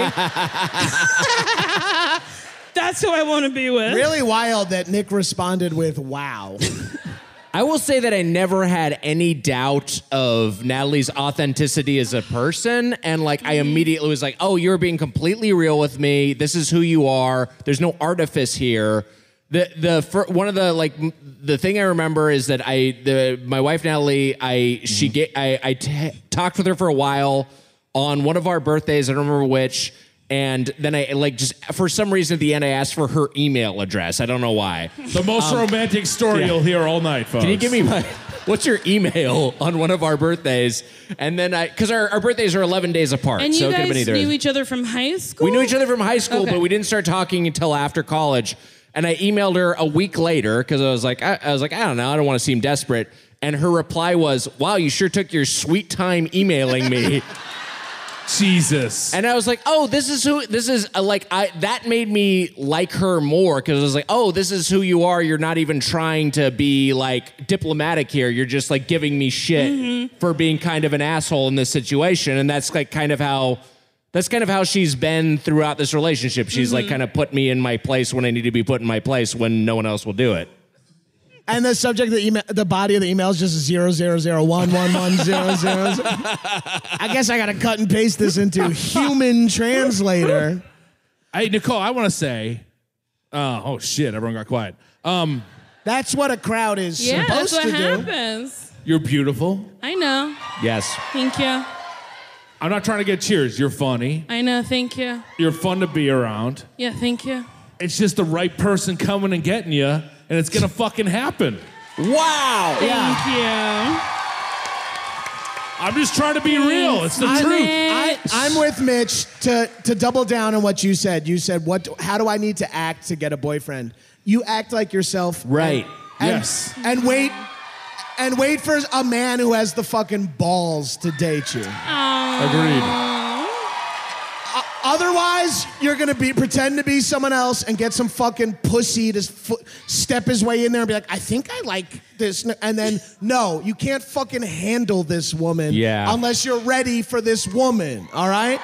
that's who I want to be with? Really wild that Nick responded with, wow. I will say that I never had any doubt of Natalie's authenticity as a person. And like, I immediately was like, oh, you're being completely real with me. This is who you are. There's no artifice here. The, the, fir- one of the, like, m- the thing I remember is that I, the, my wife, Natalie, I, she get, I, I t- talked with her for a while on one of our birthdays. I don't remember which. And then I, like, just for some reason at the end, I asked for her email address. I don't know why. The most romantic story yeah. you'll hear all night, folks. Can you give me my, what's your email on one of our birthdays? And then I, because our, our birthdays are eleven days apart. And so you it could have been guys either. knew each other from high school? We knew each other from high school, Okay. but we didn't start talking until after college. And I emailed her a week later because I was like, I, I was like, I don't know, I don't want to seem desperate. And her reply was, wow, you sure took your sweet time emailing me. Jesus. And I was like, oh, this is who, this is uh, like, I, that made me like her more because I was like, oh, this is who you are. You're not even trying to be like diplomatic here. You're just like giving me shit Mm-hmm. for being kind of an asshole in this situation. And that's like kind of how, that's kind of how she's been throughout this relationship. She's Mm-hmm. like kind of put me in my place when I need to be put in my place when no one else will do it. And the subject of the email, the body of the email is just zero zero zero one one one zero zero. I guess I gotta cut and paste this into human translator. Hey, Nicole, I want to say, uh, oh shit, everyone got quiet. Um, That's what a crowd is Yeah, that's supposed what to do. happens. you're beautiful. I know. Yes. Thank you. I'm not trying to get cheers. You're funny. I know. Thank you. You're fun to be around. Yeah, thank you. It's just the right person coming and getting you, and it's gonna fucking happen. Wow. Thank you. I'm just trying to be real. It's the I, truth. I, I'm with Mitch to to double down on what you said. You said, "What? How do I need to act to get a boyfriend?" You act like yourself, Right. And, Yes. and wait, and wait for a man who has the fucking balls to date you. Agreed. Otherwise, you're gonna be pretend to be someone else and get some fucking pussy to f- step his way in there and be like, "I think I like this," and then no, you can't fucking handle this woman, Yeah. unless you're ready for this woman. All right.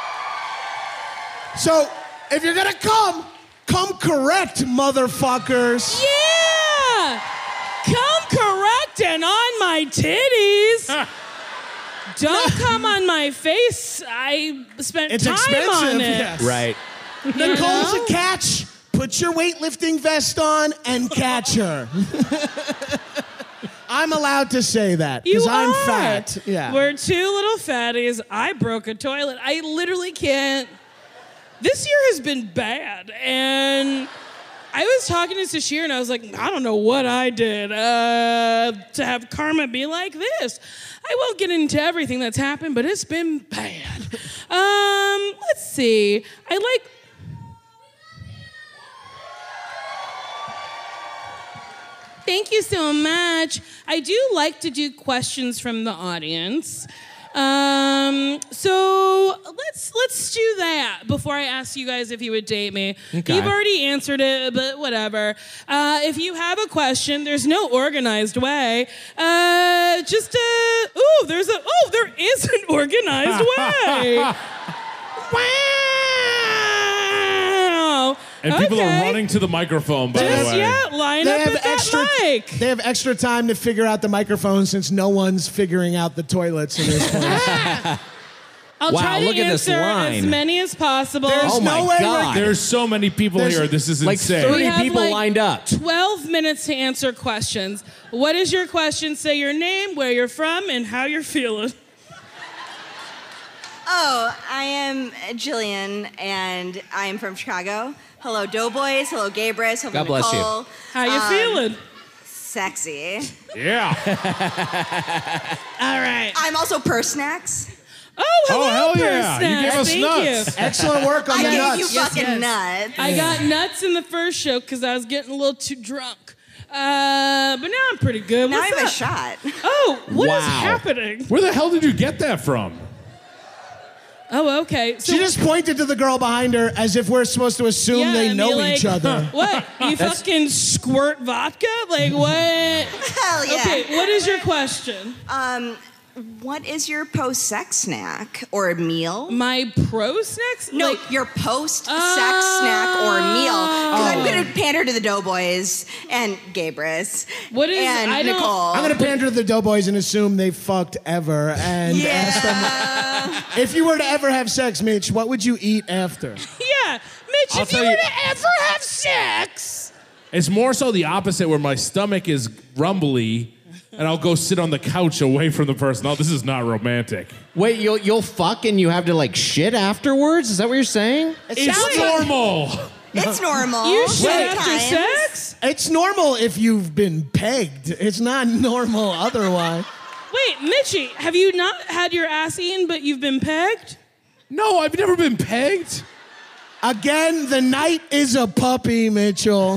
So if you're gonna come, come correct, motherfuckers. Yeah! Come correct and on my titties. Don't come on my face. I spent It's time expensive. on it. Yes. Right. Nicole's know? a catch. Put your weightlifting vest on and catch her. I'm allowed to say that You because I'm are. fat. Yeah. We're two little fatties. I broke a toilet. I literally can't. This year has been bad. And I was talking to Sashir and I was like, I don't know what I did uh, to have karma be like this. I won't get into everything that's happened, but it's been bad. Um, let's see. I like. Thank you so much. I do like to do questions from the audience. Um, so let's let's do that before I ask you guys if you would date me. Okay. You've already answered it, but whatever. Uh, if you have a question, there's no organized way. Uh, just uh, ooh, there's a oh, there is an organized way. Wow. And people are Okay. running to the microphone, by Just the way. yeah, line They up have at extra. that mic. They have extra time to figure out the microphone since no one's figuring out the toilets in this place. I'll Wow, try to look at this answer line. as many as possible. There's Oh no my way we're- God. There's so many people There's here. This is Like insane. thirty We have, people like, lined up. twelve minutes to answer questions. What is your question? Say your name, where you're from, and how you're feeling. Oh, I am Jillian, and I am from Chicago. Hello, Doughboys. Hello, Gabrus. Hello, God bless you. Nicole. How you Um, feeling? Sexy. Yeah. All right. I'm also Purse Snacks. Oh, hello, Oh, hell yeah. Purse You Snacks. gave us Thank nuts. you. Excellent work on I the gave nuts. you Yes, fucking yes. nuts. I got nuts in the first show because I was getting a little too drunk. Uh, but now I'm pretty good. Now I What's have a up? shot. Oh, what is Wow. happening? Where the hell did you get that from? Oh, okay. So She just pointed to the girl behind her as if we're supposed to assume yeah, they and know be like, each other. What? You fucking squirt vodka? Like what? Hell yeah. Okay, what is your question? Um, what is your post-sex snack or meal? My pro snacks? No, Like, your post-sex Oh. snack or meal. Because I'm going to pander to the Doughboys and Gabrus What is- and I don't- Nicole. I'm gonna pander to the Doughboys and assume they fucked ever and ask them, yeah. if you were to ever have sex, Mitch, what would you eat after? yeah, Mitch, I'll if you tell were you- to ever have sex. It's more so the opposite, where my stomach is rumbly, and I'll go sit on the couch away from the person. Oh, this is not romantic. Wait, you'll you'll fuck and you have to like shit afterwards? Is that what you're saying? It's normal. It's normal. You shit after Sometimes. sex? It's normal if you've been pegged. It's not normal otherwise. Wait, Mitchie, have you not had your ass eaten, but you've been pegged? No, I've never been pegged. Again, the night is a puppy, Mitchell.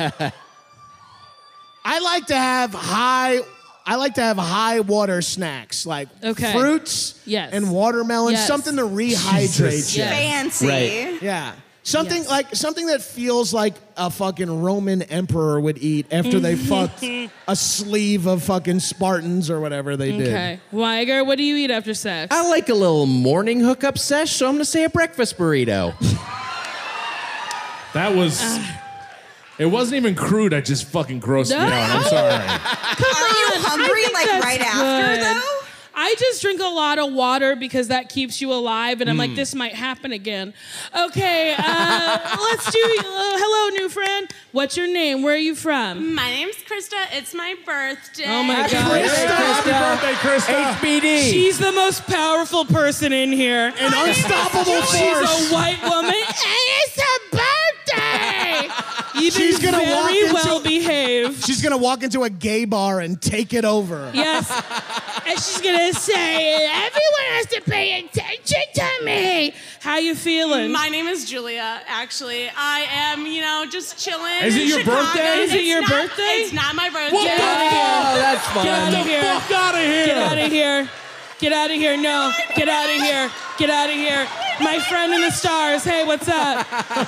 I like to have high I like to have high water snacks like Okay. fruits Yes. and watermelon, Yes. something to rehydrate Jesus. you. Yes. Fancy. Right. Yeah. Something Yes. like something that feels like a fucking Roman emperor would eat after they fucked a sleeve of fucking Spartans or whatever they did. Okay. Weiger, what do you eat after sex? I like a little morning hookup sesh, so I'm gonna say a breakfast burrito. That was It wasn't even crude. I just fucking grossed No. me out. I'm sorry. Are you I hungry think like that's right after good. though? I just drink a lot of water because that keeps you alive, and I'm Mm. like, this might happen again. Okay, uh, let's do. Uh, hello, new friend. What's your name? Where are you from? My name's Krista. It's my birthday. Oh my Happy God. birthday, Happy Krista. birthday, Krista. H B D. She's the most powerful person in here. An unstoppable She's force. a white woman, and it's her birthday. You've She's been gonna walk very into- well behaved. She's gonna walk into a gay bar and take it over. Yes. And she's gonna say, everyone has to pay attention to me. How you feeling? My name is Julia, actually. I am, you know, just chilling. Is it in your Chicago. birthday? Is it It's your not- birthday? It's not my birthday. What Get the out of here. Oh, that's fun. Get out of here. Fuck out of here. Get out of here. Get out of here. No. Get out of here. Get out of here. My friend in the stars. Hey, what's up?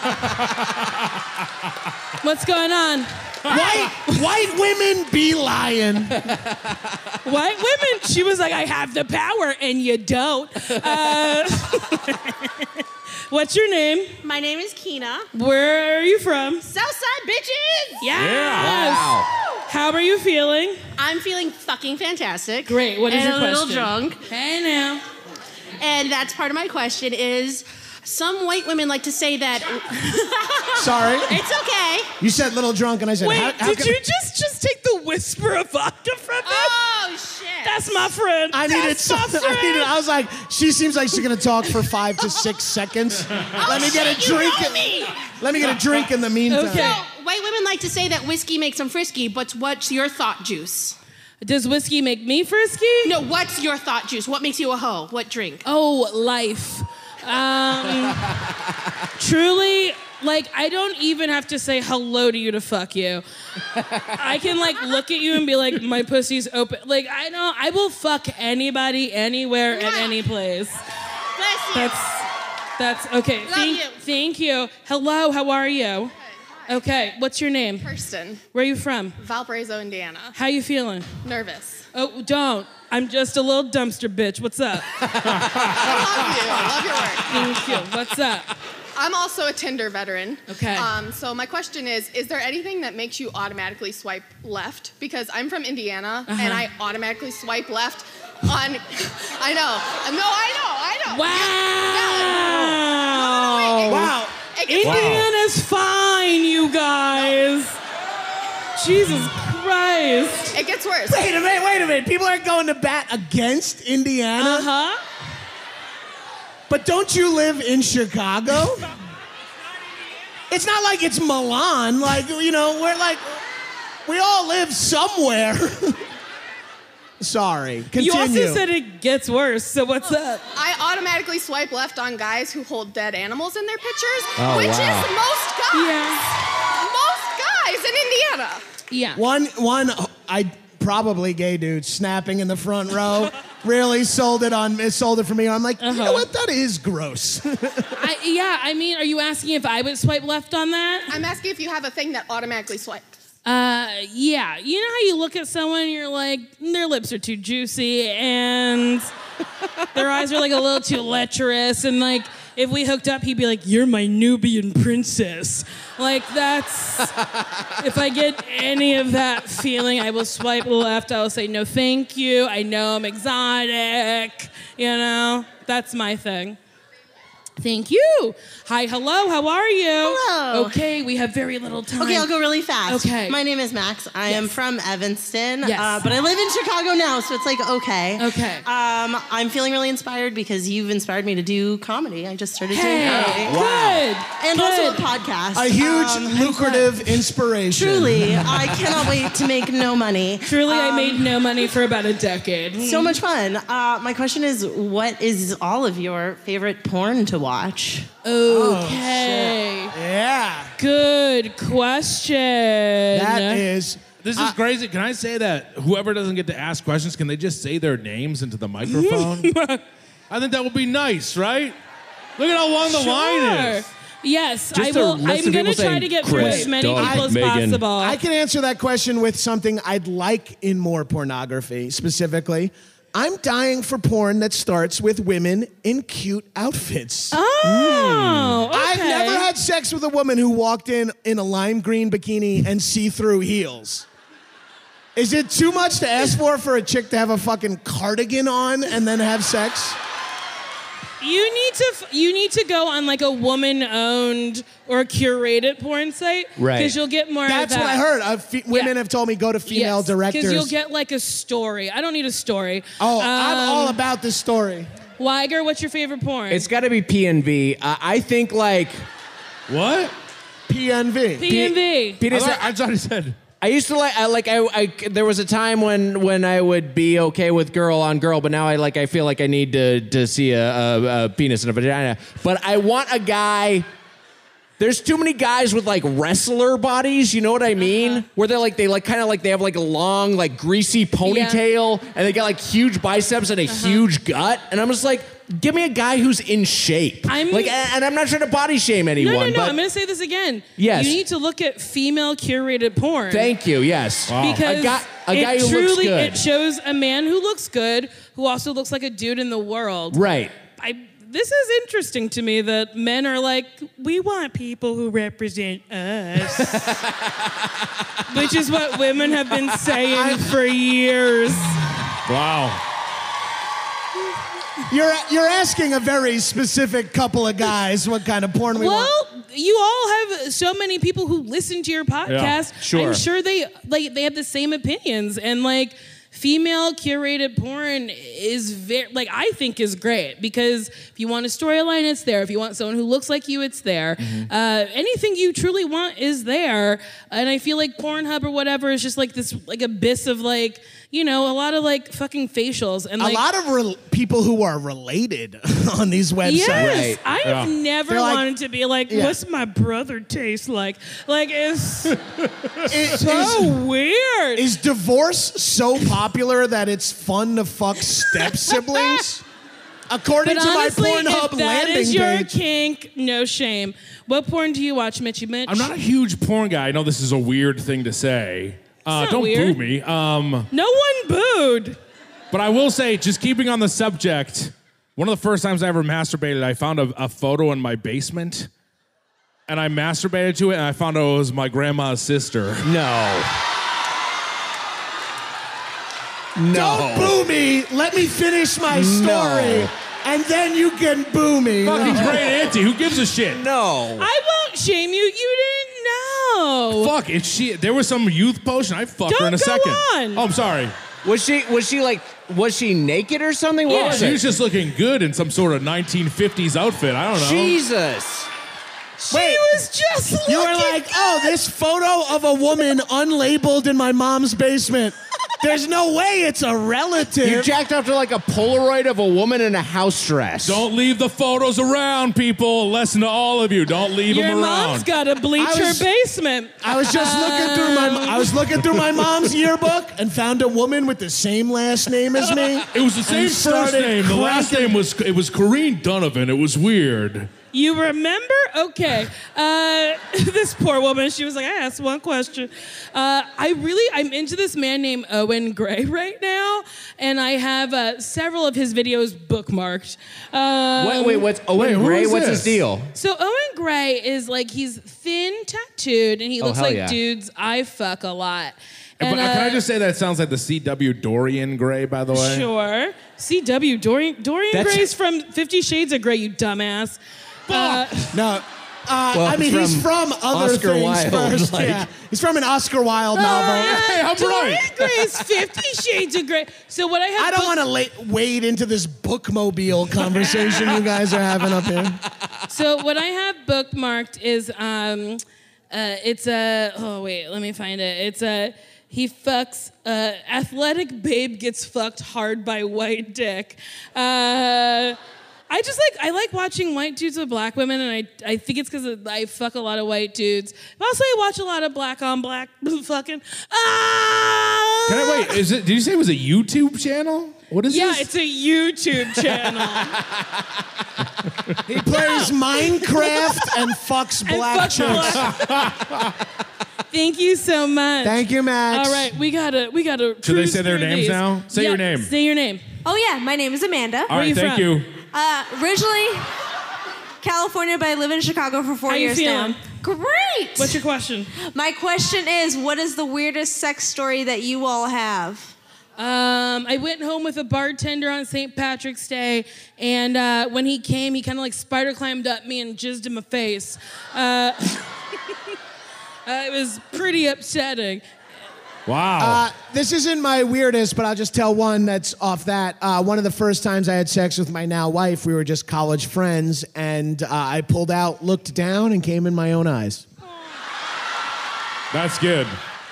What's going on? White white women be lying. White women. She was like, I have the power, and you don't. Uh, what's your name? My name is Kina. Where are you from? Southside bitches! Yes. Wow. How are you feeling? I'm feeling fucking fantastic. Great. What is and your a little question? drunk. Hey now. And that's part of my question is, some white women like to say that... Sorry. It's okay. You said little drunk, and I said, Wait, how, how did can- you just just take the whisper of vodka from me? Oh, shit. That's my friend. I needed That's some. my friend. I needed. I was like, she seems like she's gonna talk for five to six seconds. Let me get a shit, you drink. know in- me. Let me get a drink in the meantime. Okay. So, white women like to say that whiskey makes them frisky, but what's your thought juice? Does whiskey make me frisky? No, what's your thought juice? What makes you a hoe? What drink? Oh, life. Um, truly, like, I don't even have to say hello to you to fuck you. I can, like, look at you and be like, my pussy's open. Like, I don't, I will fuck anybody, anywhere, at any place. Bless you. That's, that's, okay. Love thank, you. Thank you. Hello, how are you? Okay, what's your name? Kirsten, Where are you from? Valparaiso, Indiana. How you feeling? Nervous. Oh, don't. I'm just a little dumpster bitch. What's up? I love you. I love your work. Thank you. What's up? I'm also a Tinder veteran. Okay. Um, so my question is, is there anything that makes you automatically swipe left? Because I'm from Indiana, Uh-huh. and I automatically swipe left on, I know. No, I know, I know. Wow. Wow. It gets- Indiana's fine, you guys. Jesus Christ. It gets worse. Wait a minute. Wait a minute. People are going to bat against Indiana. Uh huh. But don't you live in Chicago? It's not like it's Milan. Like, you know, we're like, we all live somewhere. Sorry. Continue. You also said it gets worse, so what's up? I automatically swipe left on guys who hold dead animals in their pictures, Oh, which wow. is most guys. Yeah. Most guys in Indiana. Yeah. One, one, I probably gay dude snapping in the front row. Really sold it on, it sold it for me. I'm like, you know what? That is gross. I, yeah, I mean, are you asking if I would swipe left on that? I'm asking if you have a thing that automatically swipes. Uh, yeah. You know how you look at someone and you're like, their lips are too juicy and their eyes are like a little too lecherous, and like, if we hooked up, he'd be like, you're my Nubian princess. Like, that's, if I get any of that feeling, I will swipe left. I will say, no, thank you. I know I'm exotic. You know, that's my thing. Thank you. Hi, hello, how are you? Hello. Okay, we have very little time. Okay, I'll go really fast. Okay. My name is Max. I am from Evanston, Yes. uh, but I live in Chicago now, so it's like okay. Okay. Um, I'm feeling really inspired because you've inspired me to do comedy. I just started Hey, doing comedy. good. And good. also a podcast. A huge, Um, lucrative inspiration. Truly, I cannot wait to make no money. Truly, I Um, made no money for about a decade. So much fun. Uh, my question is, what is all of your favorite porn to watch? Okay. Yeah. Good question. That is. This is crazy. Can I say that whoever doesn't get to ask questions, can they just say their names into the microphone? I think that would be nice, right? Look at how long the line is. Yes, Just I to will. listen I'm to going to people try saying to get through Chris, as many Doug, people as Megan. possible. I can answer that question with something I'd like in more pornography, specifically. I'm dying for porn that starts with women in cute outfits. Oh, okay. I've never had sex with a woman who walked in in a lime green bikini and see-through heels. Is it too much to ask for for a chick to have a fucking cardigan on and then have sex? You need to f- you need to go on like a woman-owned or curated porn site, Right. Because you'll get more. That's of that. what I heard. Uh, fe- women Yeah. have told me go to female Yes, directors. Because you'll get like a story. I don't need a story. Oh, I'm Um, all about this story. Weiger, what's your favorite porn? It's got to be P N V. Uh, I think like What? P N V. P N V. I Peter said, thought, I thought he said. I used to like I like I, I there was a time when when I would be okay with girl on girl, but now I like I feel like I need to to see a, a, a penis and a vagina. But I want a guy. There's too many guys with like wrestler bodies, you know what I mean? Uh-huh. Where they're like they like kind of like they have like a long like greasy ponytail and they got like huge biceps and a Uh-huh. huge gut, and I'm just like, give me a guy who's in shape. I'm- like, and I'm not trying to body shame anyone. No, no, no. But I'm going to say this again. Yes. You need to look at female curated porn. thank you. Yes. Because a guy, a guy it who truly, looks good. It shows a man who looks good, who also looks like a dude in the world. Right. I, this is interesting to me that men are like, we want people who represent us. Which is what women have been saying for years. Wow. You're you're asking a very specific couple of guys what kind of porn we want. Well, you all have so many people who listen to your podcast. sure. I'm sure they like they have the same opinions, and like female curated porn is very like I think is great because if you want a storyline, it's there. If you want someone who looks like you, it's there. Mm-hmm. Uh, anything you truly want is there, and I feel like Pornhub or whatever is just like this like abyss of like you know a lot of like fucking facials and like a lot of re- people who are related on these websites. Yes, I have Yeah. never They're like- wanted to be like, Yeah. what's my brother taste like? Like, it's It- so is, weird. is divorce so popular that it's fun to fuck step siblings? According but to honestly, my Pornhub if that landing is your page. kink, no shame. What porn do you watch, Mitchy Mitch? I'm not a huge porn guy. I know this is a weird thing to say. Uh, not don't weird. boo me. Um, No one booed. but I will say, just keeping on the subject, one of the first times I ever masturbated, I found a, a photo in my basement, and I masturbated to it, and I found out it was my grandma's sister. No. No. Don't boo me. Let me finish my story. And then you can boo me. Fucking No. great auntie. Who gives a shit? No. I won't shame you. You didn't know. Fuck, if she, there was some youth potion, I'd fuck her Don't in a go second. on. Oh, I'm sorry. Was she was she like was she naked or something? What Yeah. was She it? was just looking good in some sort of nineteen fifties outfit. I don't know. Jesus. She was just You were looking like, oh, this photo of a woman unlabeled in my mom's basement. There's no way it's a relative. You jacked off to like a Polaroid of a woman in a house dress. Don't leave the photos around, people. Lesson to all of you. Don't leave Your them mom's around. got to bleach I was- her basement. I was just looking through my I was looking through my mom's yearbook and found a woman with the same last name as me. It was the same And first started name. The last cracking- name was it was Corinne Donovan. It was weird. You remember? Okay. Uh, this poor woman, she was like, I asked one question. Uh, I really, I'm into this man named Owen Gray right now, and I have uh, several of his videos bookmarked. Um, Wait, wait, what's Owen Wait, who Gray? is What's this? his deal? So Owen Gray is like, he's thin, tattooed, and he Oh, looks hell like yeah. dudes I fuck a lot. But And, can I uh, just say that it sounds like the C W Dorian Gray, by the way? Sure. C W, Dorian, Dorian That's- Gray's from Fifty Shades of Grey, you dumbass. Uh, No. Uh, Well, I mean, from he's from other Oscar things Wilde, first. like- Yeah. He's from an Oscar Wilde novel. Hey, I'm Dorian right. Gray's Fifty Shades of Grey. So what I have I don't book- want to la- wade into this bookmobile conversation you guys are having up here. So what I have bookmarked is um, uh, it's a oh wait, let me find it. It's a he fucks uh, athletic babe gets fucked hard by white dick. Uh, I just like I like watching white dudes with black women, and I I think it's because I fuck a lot of white dudes. But also, I watch a lot of black on black fucking. Ah! Can I wait? Is it? Did you say it was a YouTube channel? What is Yeah, this? it's a YouTube channel. He plays Minecraft and fucks black fuck chicks. black- Thank you so much. Thank you, Max. All right, we gotta we gotta. Should they cruise say their through names these. now? Say Yeah, your name. Say your name. Oh yeah, my name is Amanda. All right, thank you. Uh, originally California, but I live in Chicago for four How you years feeling? now. Great. What's your question? My question is, what is the weirdest sex story that you all have? Um, I went home with a bartender on Saint Patrick's Day, and uh, when he came, he kind of like spider climbed up me and jizzed in my face. Uh, uh, it was pretty upsetting. Wow. Uh, this isn't my weirdest, but I'll just tell one that's off that. Uh, one of the first times I had sex with my now wife, we were just college friends, and uh, I pulled out, looked down, and came in my own eyes. That's good.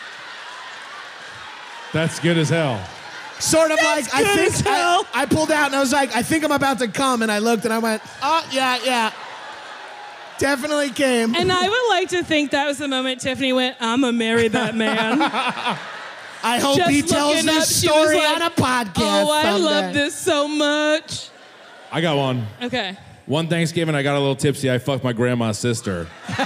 That's good as hell. Sort of That's like, I good think as hell. I, I pulled out and I was like, I think I'm about to come, and I looked and I went, oh, yeah, yeah. Definitely came. And I would like to think that was the moment Tiffany went, I'm gonna marry that man. I hope Just he tells looking up, this she was story like, on a podcast Oh, I someday. love this so much. I got one. Okay. One Thanksgiving, I got a little tipsy. I fucked my grandma's sister.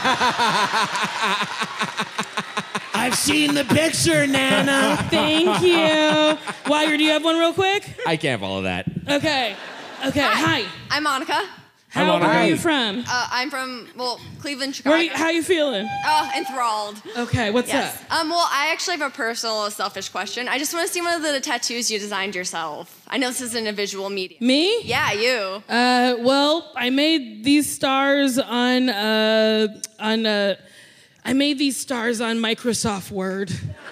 I've seen the picture, Nana. Thank you. Wire, do you have one real quick? I can't follow that. Okay. Okay. Hi. I'm Monica. How, Monica. where are you Hi. from? Uh, I'm from, well, Cleveland, Where Chicago. are you, how you feeling? Oh, enthralled. Okay, what's Yes. up? Um, well, I actually have a personal, selfish question. I just want to see one of the tattoos you designed yourself. I know this isn't a visual medium. Me? Yeah, you. Uh, well, I made these stars on uh, on uh, I made these stars on Microsoft Word.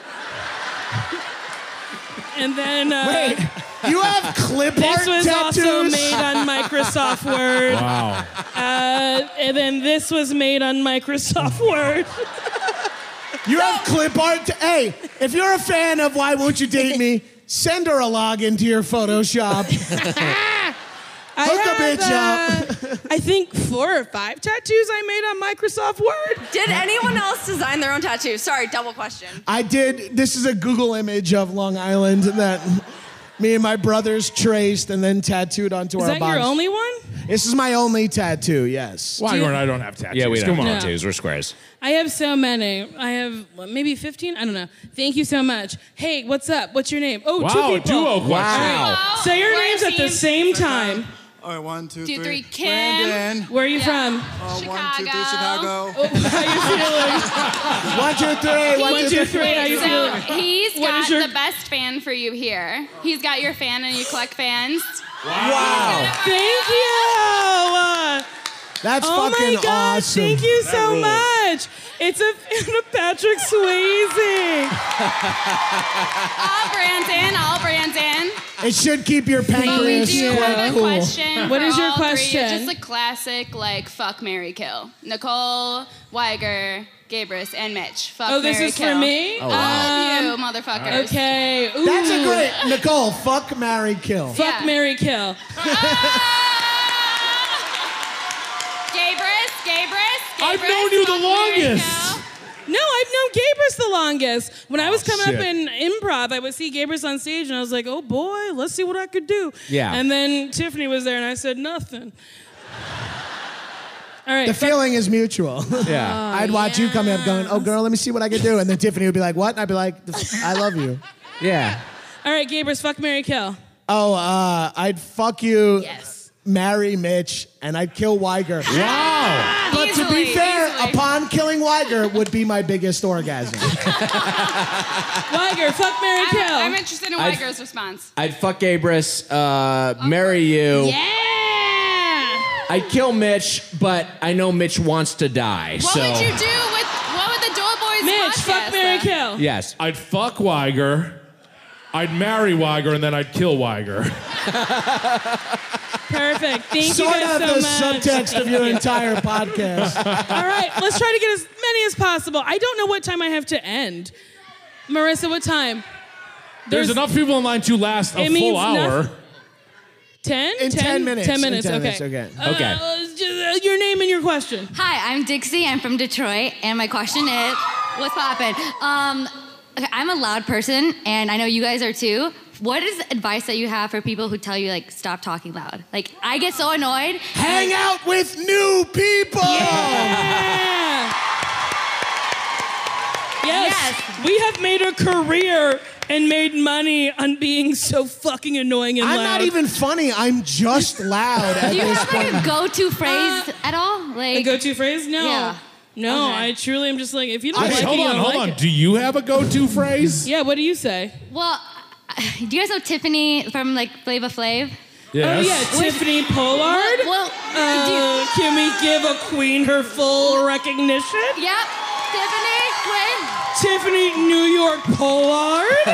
And then uh, Wait, you have clip this art was tattoos? also made on Microsoft Word. Wow. Uh, and then this was made on Microsoft Word. You have clip art. T- hey, if you're a fan of Why Won't You Date Me, send her a login to your Photoshop. I Hook a have, bitch uh, I think four or five tattoos I made on Microsoft Word. Did anyone else design their own tattoo? Sorry, double question. I did. This is a Google image of Long Island that me and my brothers traced and then tattooed onto Is our that bodies. your only one? This is my only tattoo, yes. Why you and I don't have tattoos? Yeah, we don't Come have on. No. tattoos. We're squares. I have so many. I have what, maybe fifteen? I don't know. Thank you so much. Hey, what's up? What's your name? Oh, Wow, two a people. duo question. Wow. Say your We're a names at the team. same time. All right, one, two, Two, three. three, Kim. Brandon. Where are you from? Uh, one, two, three, Chicago. Chicago. How you feeling? One, two, three. One, One, two, two, three. three. How you So feeling? he's What got is your- the best fan for you here. He's got your fan and you collect fans. Wow. Thank you. That's Oh fucking my God, awesome. thank you so rules. much. It's a fan of Patrick Swayze. All Brandon, all Brandon. It should keep your But we pancreas do quite have a cool. question. What for is your all three. question? It's just a classic, like, fuck, marry, kill. Nicole, Weiger, Gabrus, and Mitch. Fuck, Oh, this marry, is kill. for me? Oh, All wow. of you, motherfuckers. Okay. Ooh. That's a great Nicole. Fuck, marry, kill. Fuck, Yeah. marry, kill. Gabrus, Gabrus, Gabrus. I've known you the fuck, marry, longest. kill. No, I've known Gabrus the longest. When I was coming shit. up in improv, I would see Gabrus on stage, and I was like, oh boy, let's see what I could do. Yeah. And then Tiffany was there, and I said nothing. All right. The fuck- feeling is mutual. Yeah. I'd watch you come up going, oh, girl, let me see what I can do. And then Tiffany would be like, what? And I'd be like, I love you. Yeah. All right, Gabrus, fuck, marry, kill. Oh, uh, I'd fuck you, Yes. marry Mitch, and I'd kill Weiger. Wow. But to be Easily, fair, easily. upon killing Weiger would be my biggest orgasm. Weiger, fuck, marry, kill. I'm, I'm interested in I've- Weiger's response. I'd fuck Gabrus, uh, marry you. Yeah. I'd kill Mitch, but I know Mitch wants to die. What so would you do with, what would the Doughboys Mitch, podcast fuck, marry, then? kill. yes. I'd fuck Weiger. I'd marry Weiger, and then I'd kill Weiger. Perfect. Thank Sort you guys of so the much. subtext of your entire podcast. All right, let's try to get as many as possible. I don't know what time I have to end. Marissa, what time? There's, enough people in line to last a It full means hour. noth- Ten? In ten minutes. Ten In minutes, ten okay. minutes, okay. Uh, Okay. uh, just, uh, your name and your question. Hi, I'm Dixie. I'm from Detroit, and my question is, what's poppin'? Um, okay, I'm a loud person, and I know you guys are too. What is advice that you have for people who tell you like stop talking loud? Like I get so annoyed. Hang out with new people. Yeah. Yes. We have made a career and made money on being so fucking annoying and I'm loud. not even funny. I'm just loud at Do you this have like point. a go-to phrase at all? Like A go-to phrase? No. Yeah. No, Okay. I truly am just like, if you don't Wait, like hold it, you on, don't hold like on. it. Do you have a go-to phrase? Yeah, what do you say? Well, do you guys know Tiffany from like Flava Flav? Oh yeah, Tiffany Pollard. Well, uh, can we give a queen her full recognition? Yep, Tiffany Quinn. Tiffany New York Pollard.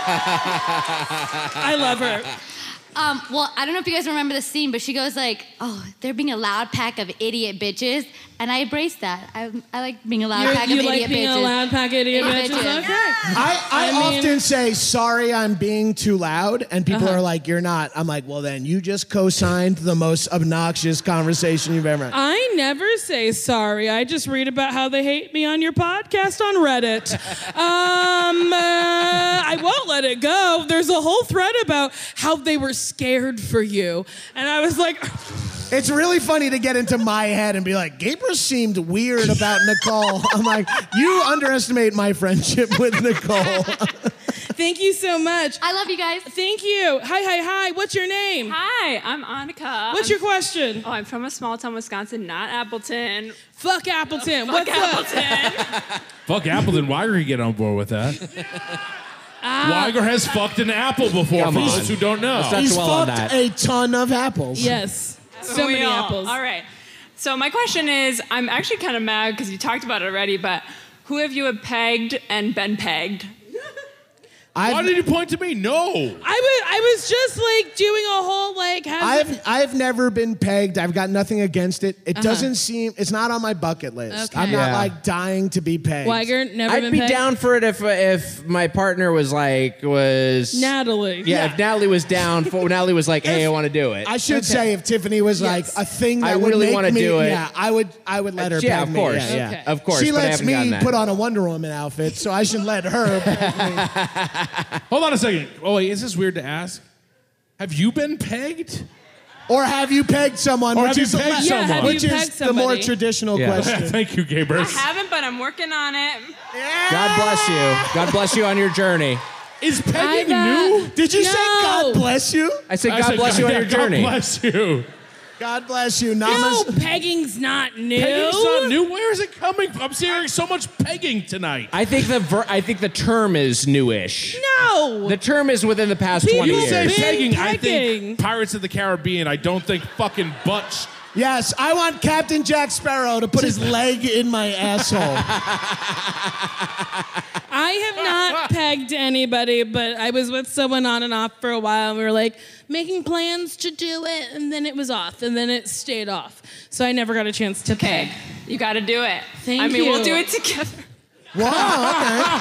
I love her. Um, well, I don't know if you guys remember the scene, but she goes like, "Oh, they're being a loud pack of idiot bitches," and I embrace that. I, I like being a loud You're- pack you of like idiot being bitches. a loud pack of idiot bitches? Okay. I, I, I mean- often say, sorry, I'm being too loud. And people Uh-huh. are like, you're not. I'm like, well, then you just co-signed the most obnoxious conversation you've ever had. I never say sorry. I just read about how they hate me on your podcast on Reddit. Um, uh, I won't let it go. There's a whole thread about how they were scared for you. And I was like... It's really funny to get into my head and be like, Gabriel seemed weird about Nicole. I'm like, you underestimate my friendship with Nicole. Thank you so much. I love you guys. Thank you. Hi, hi, hi. What's your name? Hi, I'm Annika. What's I'm- your question? Oh, I'm from a small town, Wisconsin, not Appleton. Fuck Appleton. Fuck What's Appleton. Fuck Appleton. Weiger can get on board with that. Ah. Weiger has fucked an apple before, Come for on. those who don't know. Let's not He's dwell on fucked that. a ton of apples. Yes. So We many all- apples. All right. So my question is, I'm actually kind of mad because you talked about it already, but who have you have pegged and been pegged? Why did you point to me? No. I was I was just like doing a whole like has I've I've never been pegged. I've got nothing against it. It Uh-huh. doesn't seem. It's not on my bucket list. Okay. I'm not Yeah. like dying to be pegged. Weiger, never I'd been be pegged? down for it if if my partner was like was Natalie. Yeah, if Natalie was down for Natalie was like, hey, I want to do it. I should say if Tiffany was like a thing that I would really make wanna me, do it. Yeah, I would. I would let her. Yeah, peg of me. course. Yeah, yeah. Okay. Of course, She but I lets haven't gotten me that. put on a Wonder Woman outfit, so I should let her. peg me. Hold on a second. Oh, wait, is this weird to ask? Have you been pegged? Or have you pegged someone? Or which have you is the pegged le- Yeah, have Which you is pegged the more somebody? traditional Yeah. question. Thank you, I Gabers. haven't, but I'm working on it. God bless you. God bless you on your journey. Is pegging I, uh, new? Did you say No. God bless you? I said, I God said, bless you on yeah, your journey. God bless you. God bless you. No, Namas. pegging's not new. Pegging's not new. Where is it coming from? I'm hearing so much pegging tonight. I think the ver- I think the term is newish. No. The term is within the past People twenty You years. say Been pegging, I pegging. think Pirates of the Caribbean. I don't think fucking butch. Yes, I want Captain Jack Sparrow to put his leg in my asshole. I have not pegged anybody, but I was with someone on and off for a while, and we were like making plans to do it, and then it was off, and then it stayed off. So I never got a chance to peg. You got to do it. Thank I mean, you. we'll do it together. Wow,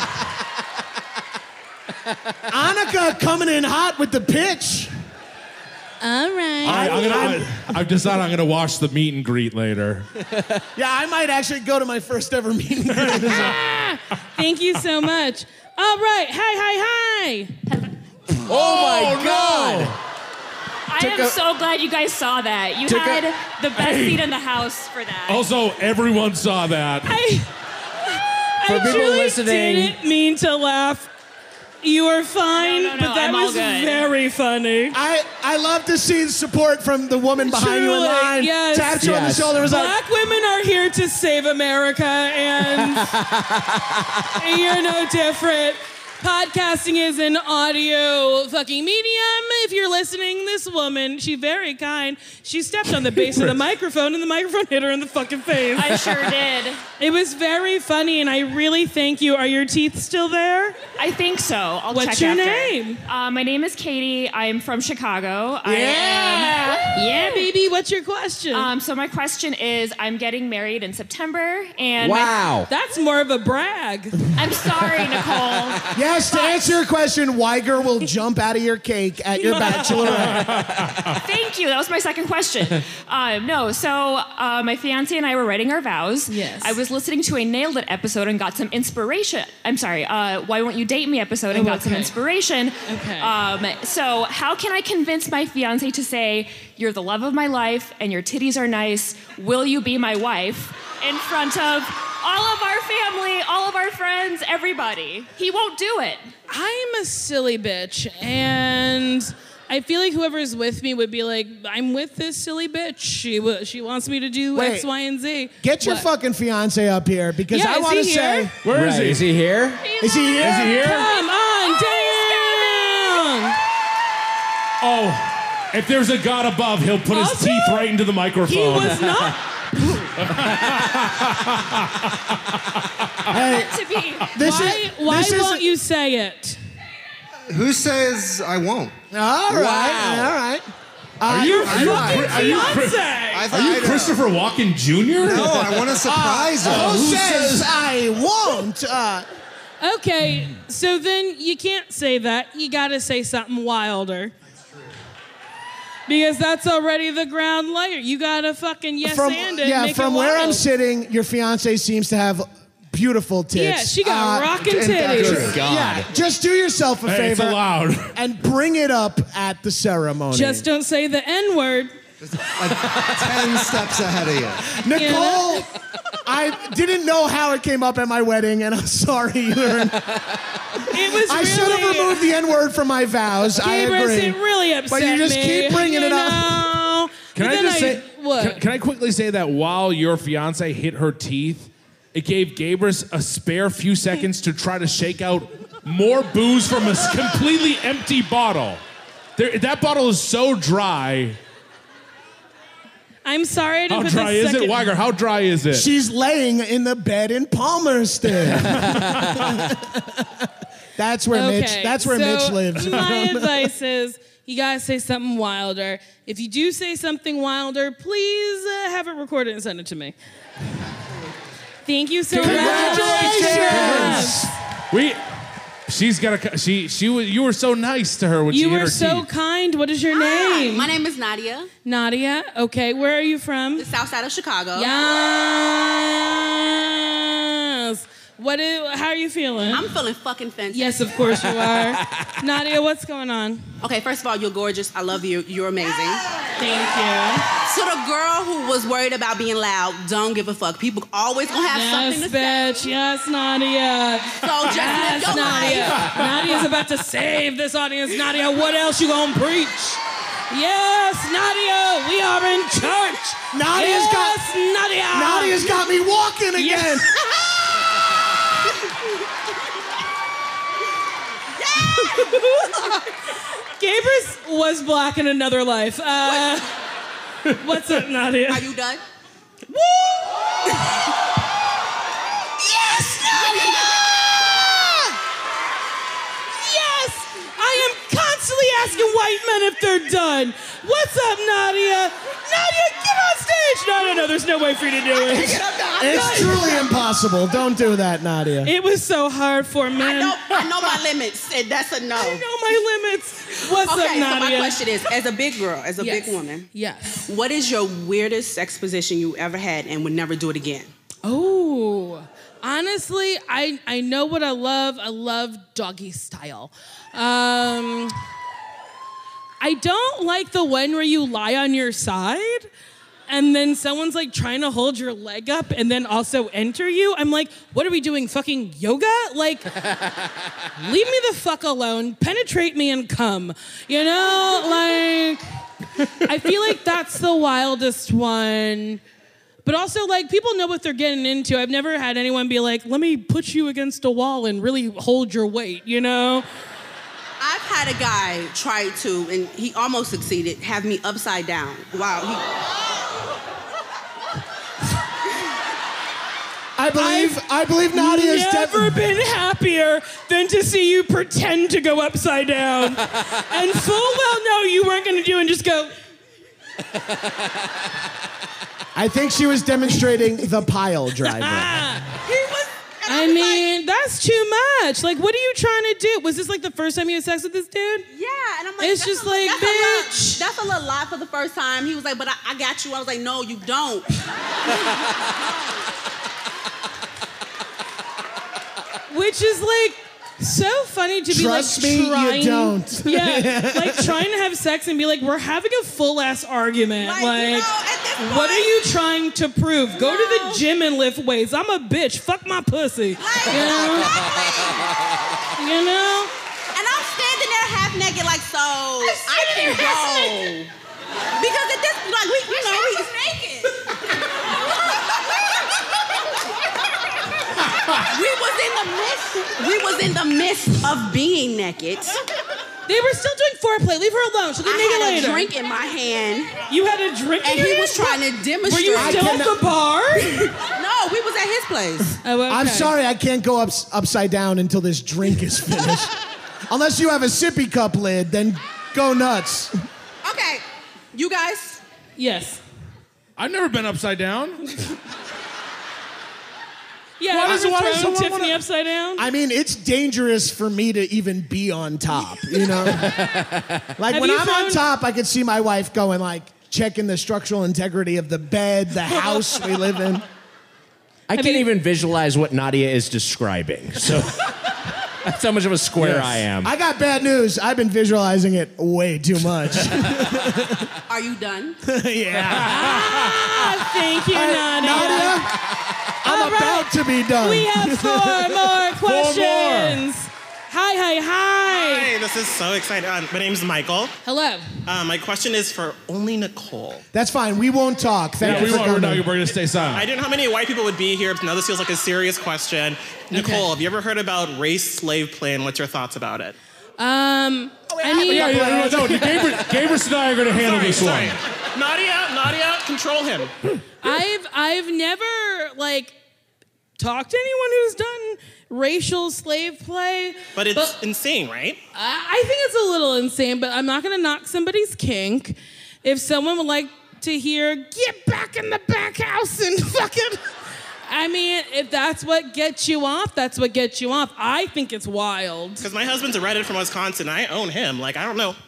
okay. Annika coming in hot with the pitch. All right. All right, I'm gonna, I, I've decided I'm going to watch the meet and greet later. Yeah, I might actually go to my first ever meeting. Thank you so much. All right. Hi, hi, hi. Oh my God! I Took am a- so glad you guys saw that. You Took a- had the best seat in the house for that. Also, everyone saw that. I, For I people truly listening- didn't mean to laugh. You are fine, No, no, no, but that I'm all was good. very funny. I, I love to see the support from the woman behind you in Truly, line. yes. Taps you on the Yes. shoulder. Was like, Black women are here to save America, and you're no different. Podcasting is an audio fucking medium. If you're listening, this woman, she's very kind. She stepped on the base of the microphone, and the microphone hit her in the fucking face. I sure did. It was very funny, and I really thank you. Are your teeth still there? I think so. I'll What's check your after. name? Uh, my name is Katie. I'm from Chicago. I Yeah. am, Yeah, baby. What's your question? Um, so my question is, I'm getting married in September, and my- Wow. That's more of a brag. I'm sorry, Nicole. yes, to answer your question, Weiger will jump out of your cake at your bachelorette. Thank you. That was my second question. Um, no, so uh, my fiance and I were writing our vows. Yes. I was listening to a Nailed It episode and got some inspiration. I'm sorry, uh, Why Won't You Date Me episode and Oh, got some okay. inspiration. Okay. Um, so how can I convince my fiance to say, you're the love of my life and your titties are nice, will you be my wife? In front of all of our family, all of our friends, everybody. He won't do it. I'm a silly bitch, and I feel like whoever's with me would be like, I'm with this silly bitch. She w- she wants me to do Wait. X, Y, and Z. Get your What? fucking fiance up here because Yeah, I is want to he say. here? Where is Right, he? Is he here? Is he here? Is he here? Come on down. Oh, if there's a God above, he'll put his Also, teeth right into the microphone. He was not. Hey, To be. this why is, why this is- won't you say it? Who says I won't? All right, Wow. all right. Are Uh, you, I- are you, I- are you, Fiance. I are you I know. Christopher Walken Junior? No, I want to surprise Who him. says I won't? Uh, Okay, so then you can't say that. You gotta say something wilder. Because that's already the ground layer. You gotta fucking yes from and it. yeah, make from it where I'm wild. sitting, your fiance seems to have beautiful tits. Yeah, she got Uh, rockin' and- titties. Good God. Yeah, just do yourself a Hey, it's favor allowed. and bring it up at the ceremony. Just don't say the N word. Ten steps ahead of you. Nicole, I didn't know how it came up at my wedding, and I'm sorry you learned. It was I really. should have removed the N word from my vows. I Gabrus, agree. it really upset But you just me, keep bringing you it up. know? Can But I then just say? what? Can, can I quickly say that while your fiance hit her teeth, it gave Gabrus a spare few seconds to try to shake out more booze from a s- completely empty bottle. There, that bottle is so dry. I'm sorry I didn't How put dry the is it, second- Weiger? How dry is it? She's laying in the bed in Palmerston. That's where Mitch. Okay, That's where so Mitch lives. My advice is you gotta say something wilder. If you do say something wilder, please uh, have it recorded and send it to me. Thank you so much. Congratulations! We. She's got a. She. She was. You were so nice to her when she You hit were her so teeth. kind. What is your Hi, name? my name is Nadia, Nadia. Okay, where are you from? the south side of Chicago. Yes. What is, how are you feeling? I'm feeling fucking fantastic. Yes, of course you are. Nadia, what's going on? Okay, first of all, you're gorgeous. I love you. You're amazing. Thank you. So the girl who was worried about being loud, don't give a fuck. People always gonna have something Yes, to say. bitch. Yes, Nadia. So just yes, live your Nadia. life. Nadia's about to save this audience. Nadia, what else you gonna preach? Yes, Nadia, we are in church. Nadia's yes, got Nadia. Nadia's got me walking again. Gabrus was black in another life. Uh, what's up, Nadia? Are you done? Woo! Yes, Nadia! Yes! I am constantly asking white men if they're done. What's up, Nadia? Nadia, get on stage! No, no, no, there's no way for you to do it. It's truly impossible. Don't do that, Nadia. It was so hard for men. I know, I know my limits, and that's a no. I know my limits. What's okay, up, Nadia? so my question is, as a big girl, as a Yes. big woman, Yes. what is your weirdest sex position you ever had and would never do it again? Oh, honestly, I I know what I love. I love doggy style. Um, I don't like the one where you lie on your side and then someone's like trying to hold your leg up and then also enter you. I'm like, what are we doing? Fucking yoga? Like, leave me the fuck alone. Penetrate me and come. You know, like, I feel like that's the wildest one. But also, like, people know what they're getting into. I've never had anyone be like, let me put you against a wall and really hold your weight, you know? I've had a guy try to, and he almost succeeded, have me upside down. Wow. He, I believe I believe Nadia's never been happier than to see you pretend to go upside down and full well know you weren't going to do and just go. I think she was demonstrating the pile driver. I mean, that's too much. Like, what are you trying to do? Was this like the first time you had sex with this dude? yeah, and I'm like, It's that's just a, like, that's bitch. A little, that's a little lie for the first time. He was like, but I, I got you. I was like, no, you don't. Which is like, So funny to Trust be like me, you trying. don't. Yeah, like trying to have sex and be like, we're having a full ass argument. Like, Like, you know, at this point- what are you trying to prove? Go to the gym and lift weights. I'm a bitch. Fuck my pussy. Like, you know? exactly. You know? And I'm standing there half naked, like, so I can go. Because at this, like, we, you know, we naked. we was in the midst. We was in the midst of being naked. They were still doing foreplay. Leave her alone. She'll get I naked had later. a drink in my hand. You had a drink in and your he hand? was trying to demonstrate. Were you still at the bar? No, we was at his place. Oh, okay. I'm sorry, I can't go ups- upside down until this drink is finished. Unless you have a sippy cup lid, then go nuts. Okay, you guys. Yes. I've never been upside down. Yeah, Why ever does- why does thrown someone Tiffany wanna- upside down? I mean, it's dangerous for me to even be on top, you know? Like, Have when you I'm on found- top, I could see my wife going, like, checking the structural integrity of the bed, the house we live in. I can't even visualize what Nadia is describing. So that's how much of a square Yes. I am. I got bad news. I've been visualizing it way too much. Are you done? Yeah. Ah, thank you, Nadia. Nadia, I'm All right. about to be done. We have four more Four more. questions. Hi, hi, hi. Hi, this is so exciting. Uh, my name is Michael. Hello. Uh, my question is for only Nicole. That's fine. We won't talk. Thank Yeah, you we for won't. We're coming. not. We're gonna stay silent. I didn't know how many white people would be here, but now this feels like a serious question. Nicole, have you ever heard about race slave play, and what's your thoughts about it? Um, I mean, yeah, yeah, yeah, no, Gabriel, Gabriel and I are going to handle Sorry, this sorry. one. Nadia, Nadia, control him. I've I've never like talked to anyone who's done racial slave play. But it's insane, right? I, I think it's a little insane, but I'm not gonna knock somebody's kink. If someone would like to hear, get back in the back house and fucking. I mean, if that's what gets you off, that's what gets you off. I think it's wild. Because my husband's a redhead from Wisconsin. I own him. Like, I don't know.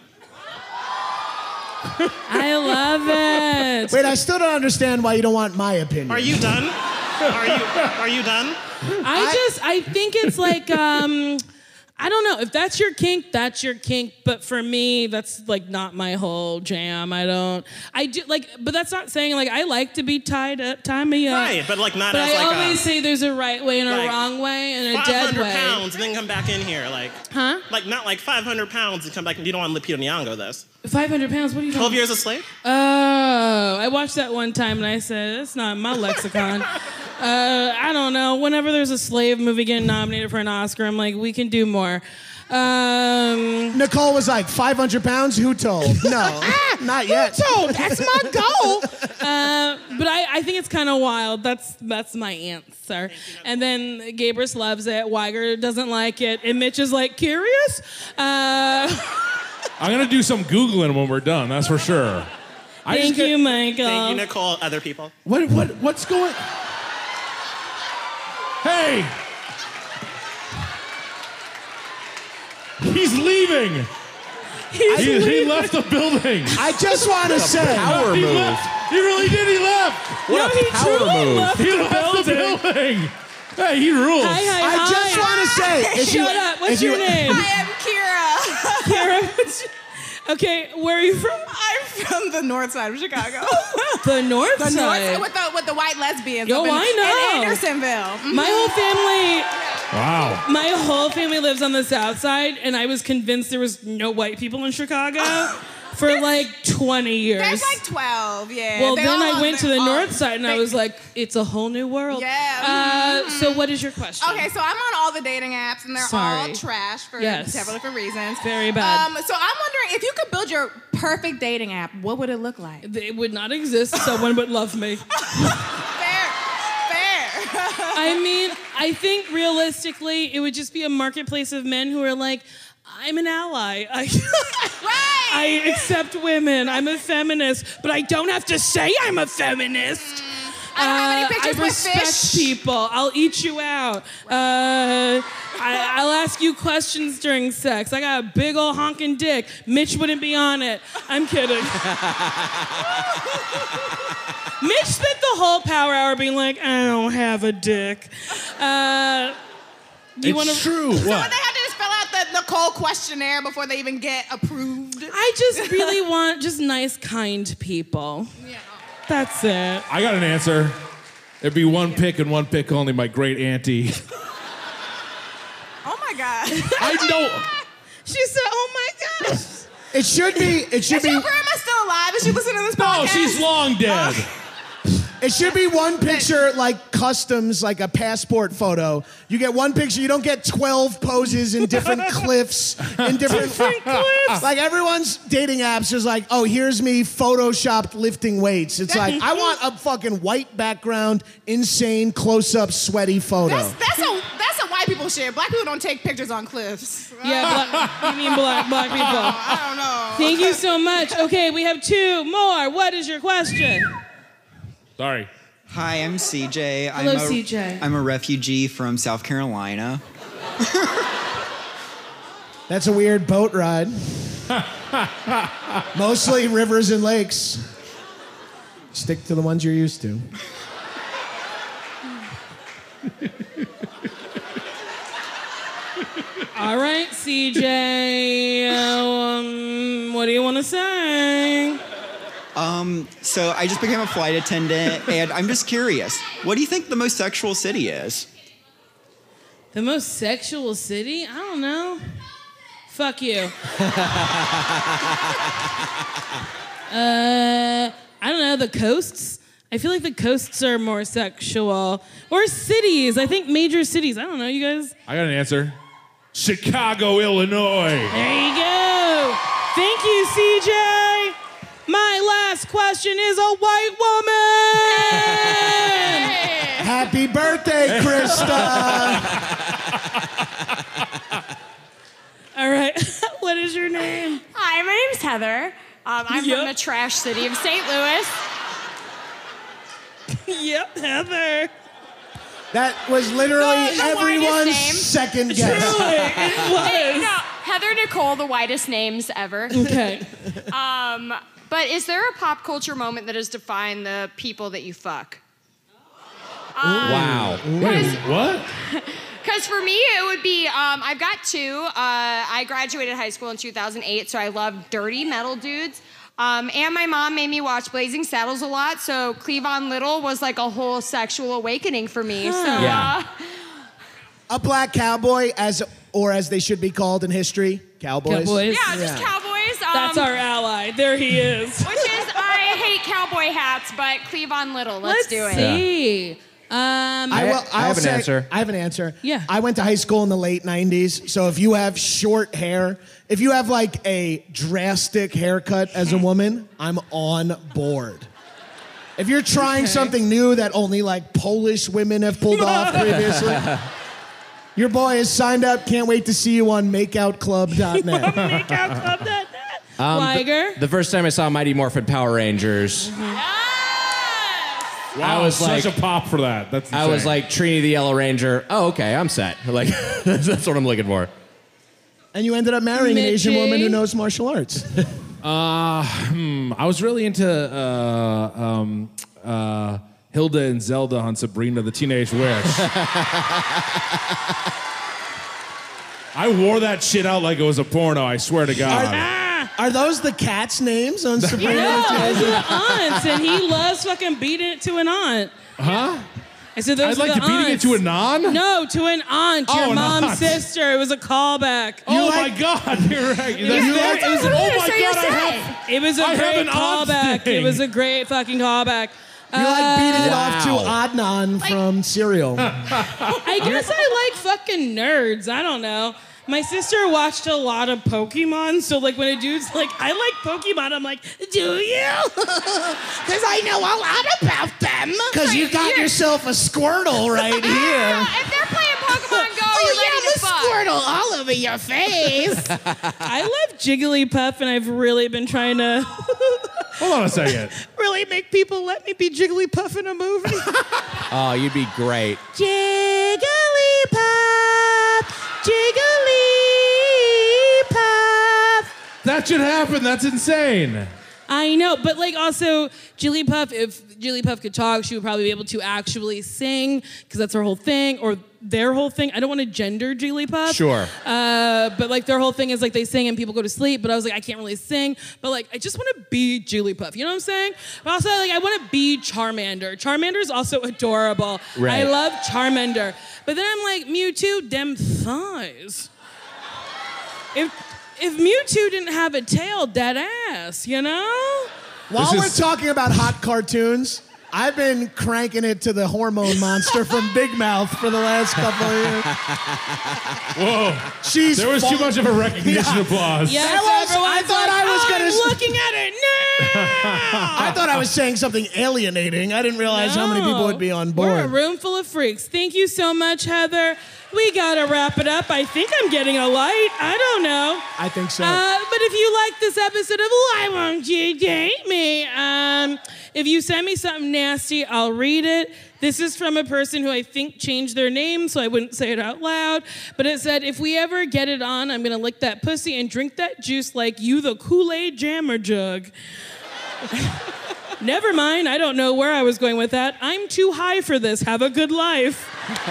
I love it. Wait, I still don't understand why you don't want my opinion. Are you done? Are you Are you done? I just, I think it's like, um, I don't know. If that's your kink, that's your kink. But for me, that's like not my whole jam. I don't, I do like, but that's not saying like I like to be tied up, tie me up. Right, but like not But as I like always a say there's a right way and a like wrong way and a dead 500 way. pounds and then come back in here. Like, huh? Like not like five hundred pounds and come back and you don't want Lupita Nyong'o this. five hundred pounds, what are you twelve talking years a slave? Oh, I watched that one time and I said, that's not my lexicon. uh, I don't know. Whenever there's a slave movie getting nominated for an Oscar, I'm like, we can do more. Um, Nicole was like, five hundred pounds? Who told? No, not yet. Who told? That's my goal. uh, but I, I think it's kind of wild. That's that's my answer. And then Gabrus loves it. Weiger doesn't like it. And Mitch is like, curious? Uh, I'm going to do some Googling when we're done, that's for sure. I Thank just get- you, Michael. Thank you, Nicole. Other people. What, what, what's going... Hey! He's leaving! He's he, he leaving. left the building. I just want to say. Power he move. left. He really did. He left. What no, a he power truly move. left He the left the building. building. Hey, he rules. Hi, hi, I hi. just want to say. If Shut you, up. What's if you- your name? Hi, I'm Kira. Kara, what's your- Okay, where are you from? I'm from the north side of Chicago. The north the side. north with the with the white lesbians. Yo, up in, I know. in Andersonville. Mhm. My whole family, Wow. my whole family lives on the south side, and I was convinced there was no white people in Chicago for like twenty years. There's like twelve, yeah. well, They then all- I went to the they're all- north side, and I was like, it's a whole new world. Yeah. Uh, mhm. So what is your question? Okay, so I'm on all the dating apps, and they're Sorry. all trash for Yes. several different reasons. Very bad. Um, so I'm wondering if you could build your perfect dating app, what would it look like? It would not exist. Someone would love me. Fair, fair. I mean, I think realistically, it would just be a marketplace of men who are like, I'm an ally. I, right. I accept women. I'm a feminist, but I don't have to say I'm a feminist. I don't have any Uh, pictures I with respect fish. people. I'll eat you out. Uh, I, I'll ask you questions during sex. I got a big old honking dick. Mitch wouldn't be on it. I'm kidding. Mitch spent the whole power hour being like, I don't have a dick. Uh, you It's wanna... true. So What? they had to cold questionnaire before they even get approved. I just really want just nice, kind people. Yeah. That's it. I got an answer. It'd be one pick and one pick only, my great auntie. Oh my God. I know. She said, oh my gosh. It should be, it should Is be. your grandma still alive? Is she listening to this No, podcast? she's long dead. It should be one picture, like customs, like a passport photo. You get one picture, you don't get twelve poses in different cliffs, in different, Different cliffs. Like everyone's dating apps is like, oh, here's me photoshopped lifting weights. It's like, I want a fucking white background, insane close-up, sweaty photo. That's, that's, a, that's a white people shit. Black people don't take pictures on cliffs. Yeah, black, you mean black, black people. I don't know. Thank you so much. Okay, we have two more. What is your question? Sorry. Hi, I'm C J. Hello, I'm a, C J. I'm a refugee from South Carolina. That's a weird boat ride. Mostly rivers and lakes. Stick to the ones you're used to. All right, C J. Um, what do you want to say? Um, so I just became a flight attendant, and I'm just curious. What do you think the most sexual city is? The most sexual city? I don't know. Fuck you. uh, I don't know, the coasts? I feel like the coasts are more sexual. Or cities. I think major cities. I don't know, you guys. I got an answer. Chicago, Illinois. There you go. Thank you, C J. My last question is a white woman. Happy birthday, Krista. All right. What is your name? Hi, my name's Heather. Um, I'm Yep. from the trash city of Saint Louis. Yep, Heather. That was literally The- the everyone's whitest name. second guess. Truly, it Hey, was. no, Heather Nicole, the whitest names ever. Okay. Um, but is there a pop culture moment that has defined the people that you fuck? Um, Wow. Wait, what? Because for me, it would be, um, I've got two. Uh, I graduated high school in two thousand eight, so I love dirty metal dudes. Um, and my mom made me watch Blazing Saddles a lot, so Cleavon Little was like a whole sexual awakening for me. So, Yeah. uh, A black cowboy, as or as they should be called in history, cowboys. Cowboys. yeah, just cowboys. Um, That's our ally. There he is. Which is, I hate cowboy hats, but Cleavon Little. Let's, do it. See. Um, I, will, I I'll have an say- answer. I have an answer. Yeah. I went to high school in the late nineties, so if you have short hair, if you have like a drastic haircut as a woman, I'm on board. If you're trying Okay. something new that only like Polish women have pulled off previously, your boy is signed up. Can't wait to see you on makeout club dot net. Makeout club dot net. Um, Liger. the, the first time I saw Mighty Morphin Power Rangers, Wow, I was such like- a pop for that. That's I was insane. like Trini the Yellow Ranger. Oh, okay, I'm set. Like that's what I'm looking for. And you ended up marrying an Asian Mitchie. woman who knows martial arts. Uh, hmm, I was really into uh, um, uh, Hilda and Zelda on Sabrina the Teenage Witch. I wore that shit out like it was a porno, I swear to God. Are those the cats' names on Sabrina? Yeah, the those Teenage are the aunts, and he loves fucking beating it to an aunt. Huh? I said those I'd are like the to beating it aunts. to a non? No, to an aunt, Oh, your an mom's aunt. sister. It was a callback. Oh my God, you're right. It was That's- very- it was- oh my so you God, I said. have, It was a I have great an aunt callback. thing. It was a great fucking callback. You like beating it Uh, off to Adnan from Serial. I guess I like fucking nerds. I don't know. My sister watched a lot of Pokemon, so like when a dude's like, I like Pokemon, I'm like, do you? Because I know a lot about them. Because you got yourself a Squirtle right here. If they're playing Pokemon Go, Oh, you're yeah, ready the to fuck. Squirtle all over your face. I love Jigglypuff, and I've really been trying to Hold on a second. really make people let me be Jigglypuff in a movie. Oh, you'd be great. Jigglypuff, Jigglypuff. That should happen. That's insane. I know, but like also Jigglypuff, if Jigglypuff could talk, she would probably be able to actually sing because that's her whole thing, or their whole thing. I don't want to gender Jigglypuff. Sure. Uh, but like their whole thing is like they sing and people go to sleep. But I was like, I can't really sing. But like I just want to be Jigglypuff. You know what I'm saying? But also like I want to be Charmander. Charmander is also adorable. Right. I love Charmander. But then I'm like Mewtwo, dem thighs. If if Mewtwo didn't have a tail, dead ass, you know? While This we're is- talking about hot cartoons, I've been cranking it to the hormone monster from Big Mouth for the last couple of years. Whoa. She's there was too fall- much of a recognition Yeah. applause. Yes, That was- I everyone's thought like, I was gonna I'm s- looking at it now. I thought I was saying something alienating. I didn't realize how many people would be on We're a board. room full of freaks. Thank you so much, Heather. We gotta wrap it up. I think I'm getting a light. I don't know. I think so. Uh, but if you like this episode of Why Won't You Date Me? Um, if you send me something nasty, I'll read it. This is from a person who I think changed their name, so I wouldn't say it out loud. But it said, if we ever get it on, I'm gonna lick that pussy and drink that juice like you the Kool-Aid jammer jug. Never mind, I don't know where I was going with that. I'm too high for this. Have a good life.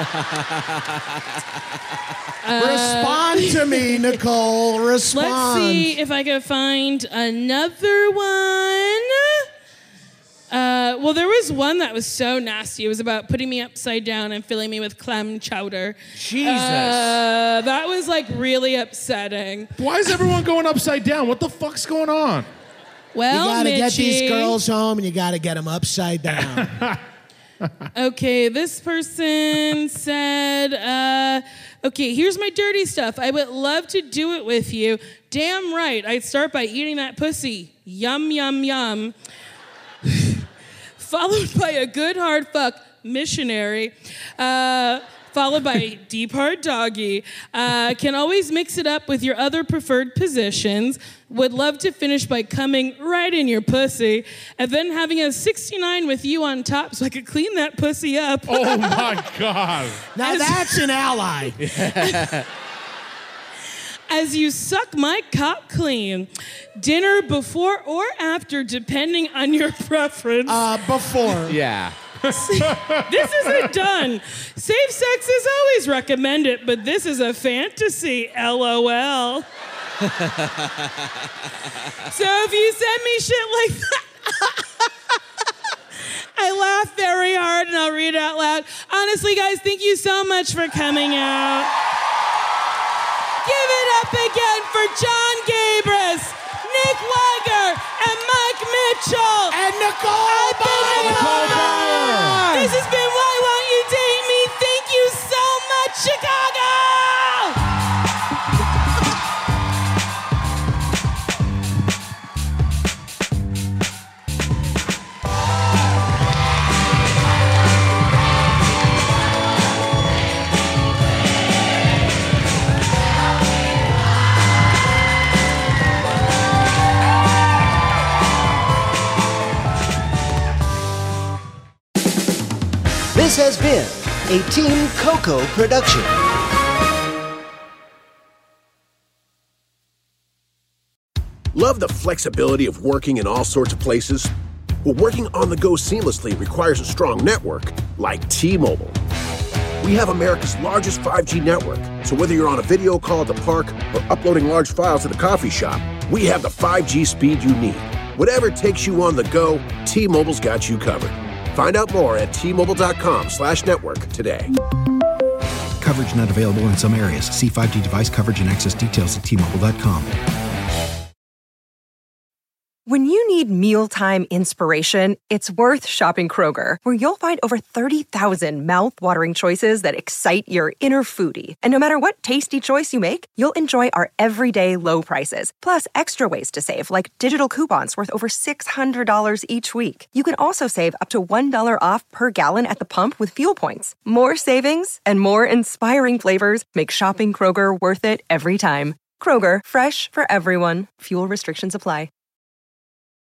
Respond to me, Nicole. Respond. Let's see if I can find another one. Uh, well, there was one that was so nasty. It was about putting me upside down and filling me with clam chowder. Jesus. Uh, that was like really upsetting. Why is everyone going upside down? What the fuck's going on? Well, you gotta get Mitchie. these girls home and you gotta get them upside down. Okay, this person said, uh, okay, here's my dirty stuff. I would love to do it with you. Damn right, I'd start by eating that pussy. Yum, yum, yum. Followed by a good hard fuck missionary. Uh, followed by a deep hard doggy. Uh, can always mix it up with your other preferred positions. Would love to finish by coming right in your pussy and then having a sixty-nine with you on top so I could clean that pussy up. Oh my God. Now that's an ally. As you suck my cock clean. Dinner before or after, depending on your preference. Uh, before. Yeah. This isn't done. Safe sex is always recommended, but this is a fantasy, LOL. So if you send me shit like that, I laugh very hard and I'll read it out loud. Honestly, guys, thank you so much for coming out. Give it up again for John Gabris, Nick Weiger, and Mike Mitchell. And Nicole Byer. Nicole Byer. This has been Why Won't You Date Me? Thank you so much, Chicago! This has been a Team Coco production. Love the flexibility of working in all sorts of places? Well, working on the go seamlessly requires a strong network like T-Mobile. We have America's largest five G network, so whether you're on a video call at the park or uploading large files at a coffee shop, we have the five G speed you need. Whatever takes you on the go, T-Mobile's got you covered. Find out more at T-Mobile.com slash network today. Coverage not available in some areas. See five G device coverage and access details at T Mobile dot com. When you need mealtime inspiration, it's worth shopping Kroger, where you'll find over thirty thousand mouth-watering choices that excite your inner foodie. And no matter what tasty choice you make, you'll enjoy our everyday low prices, plus extra ways to save, like digital coupons worth over six hundred dollars each week. You can also save up to one dollar off per gallon at the pump with fuel points. More savings and more inspiring flavors make shopping Kroger worth it every time. Kroger, fresh for everyone. Fuel restrictions apply.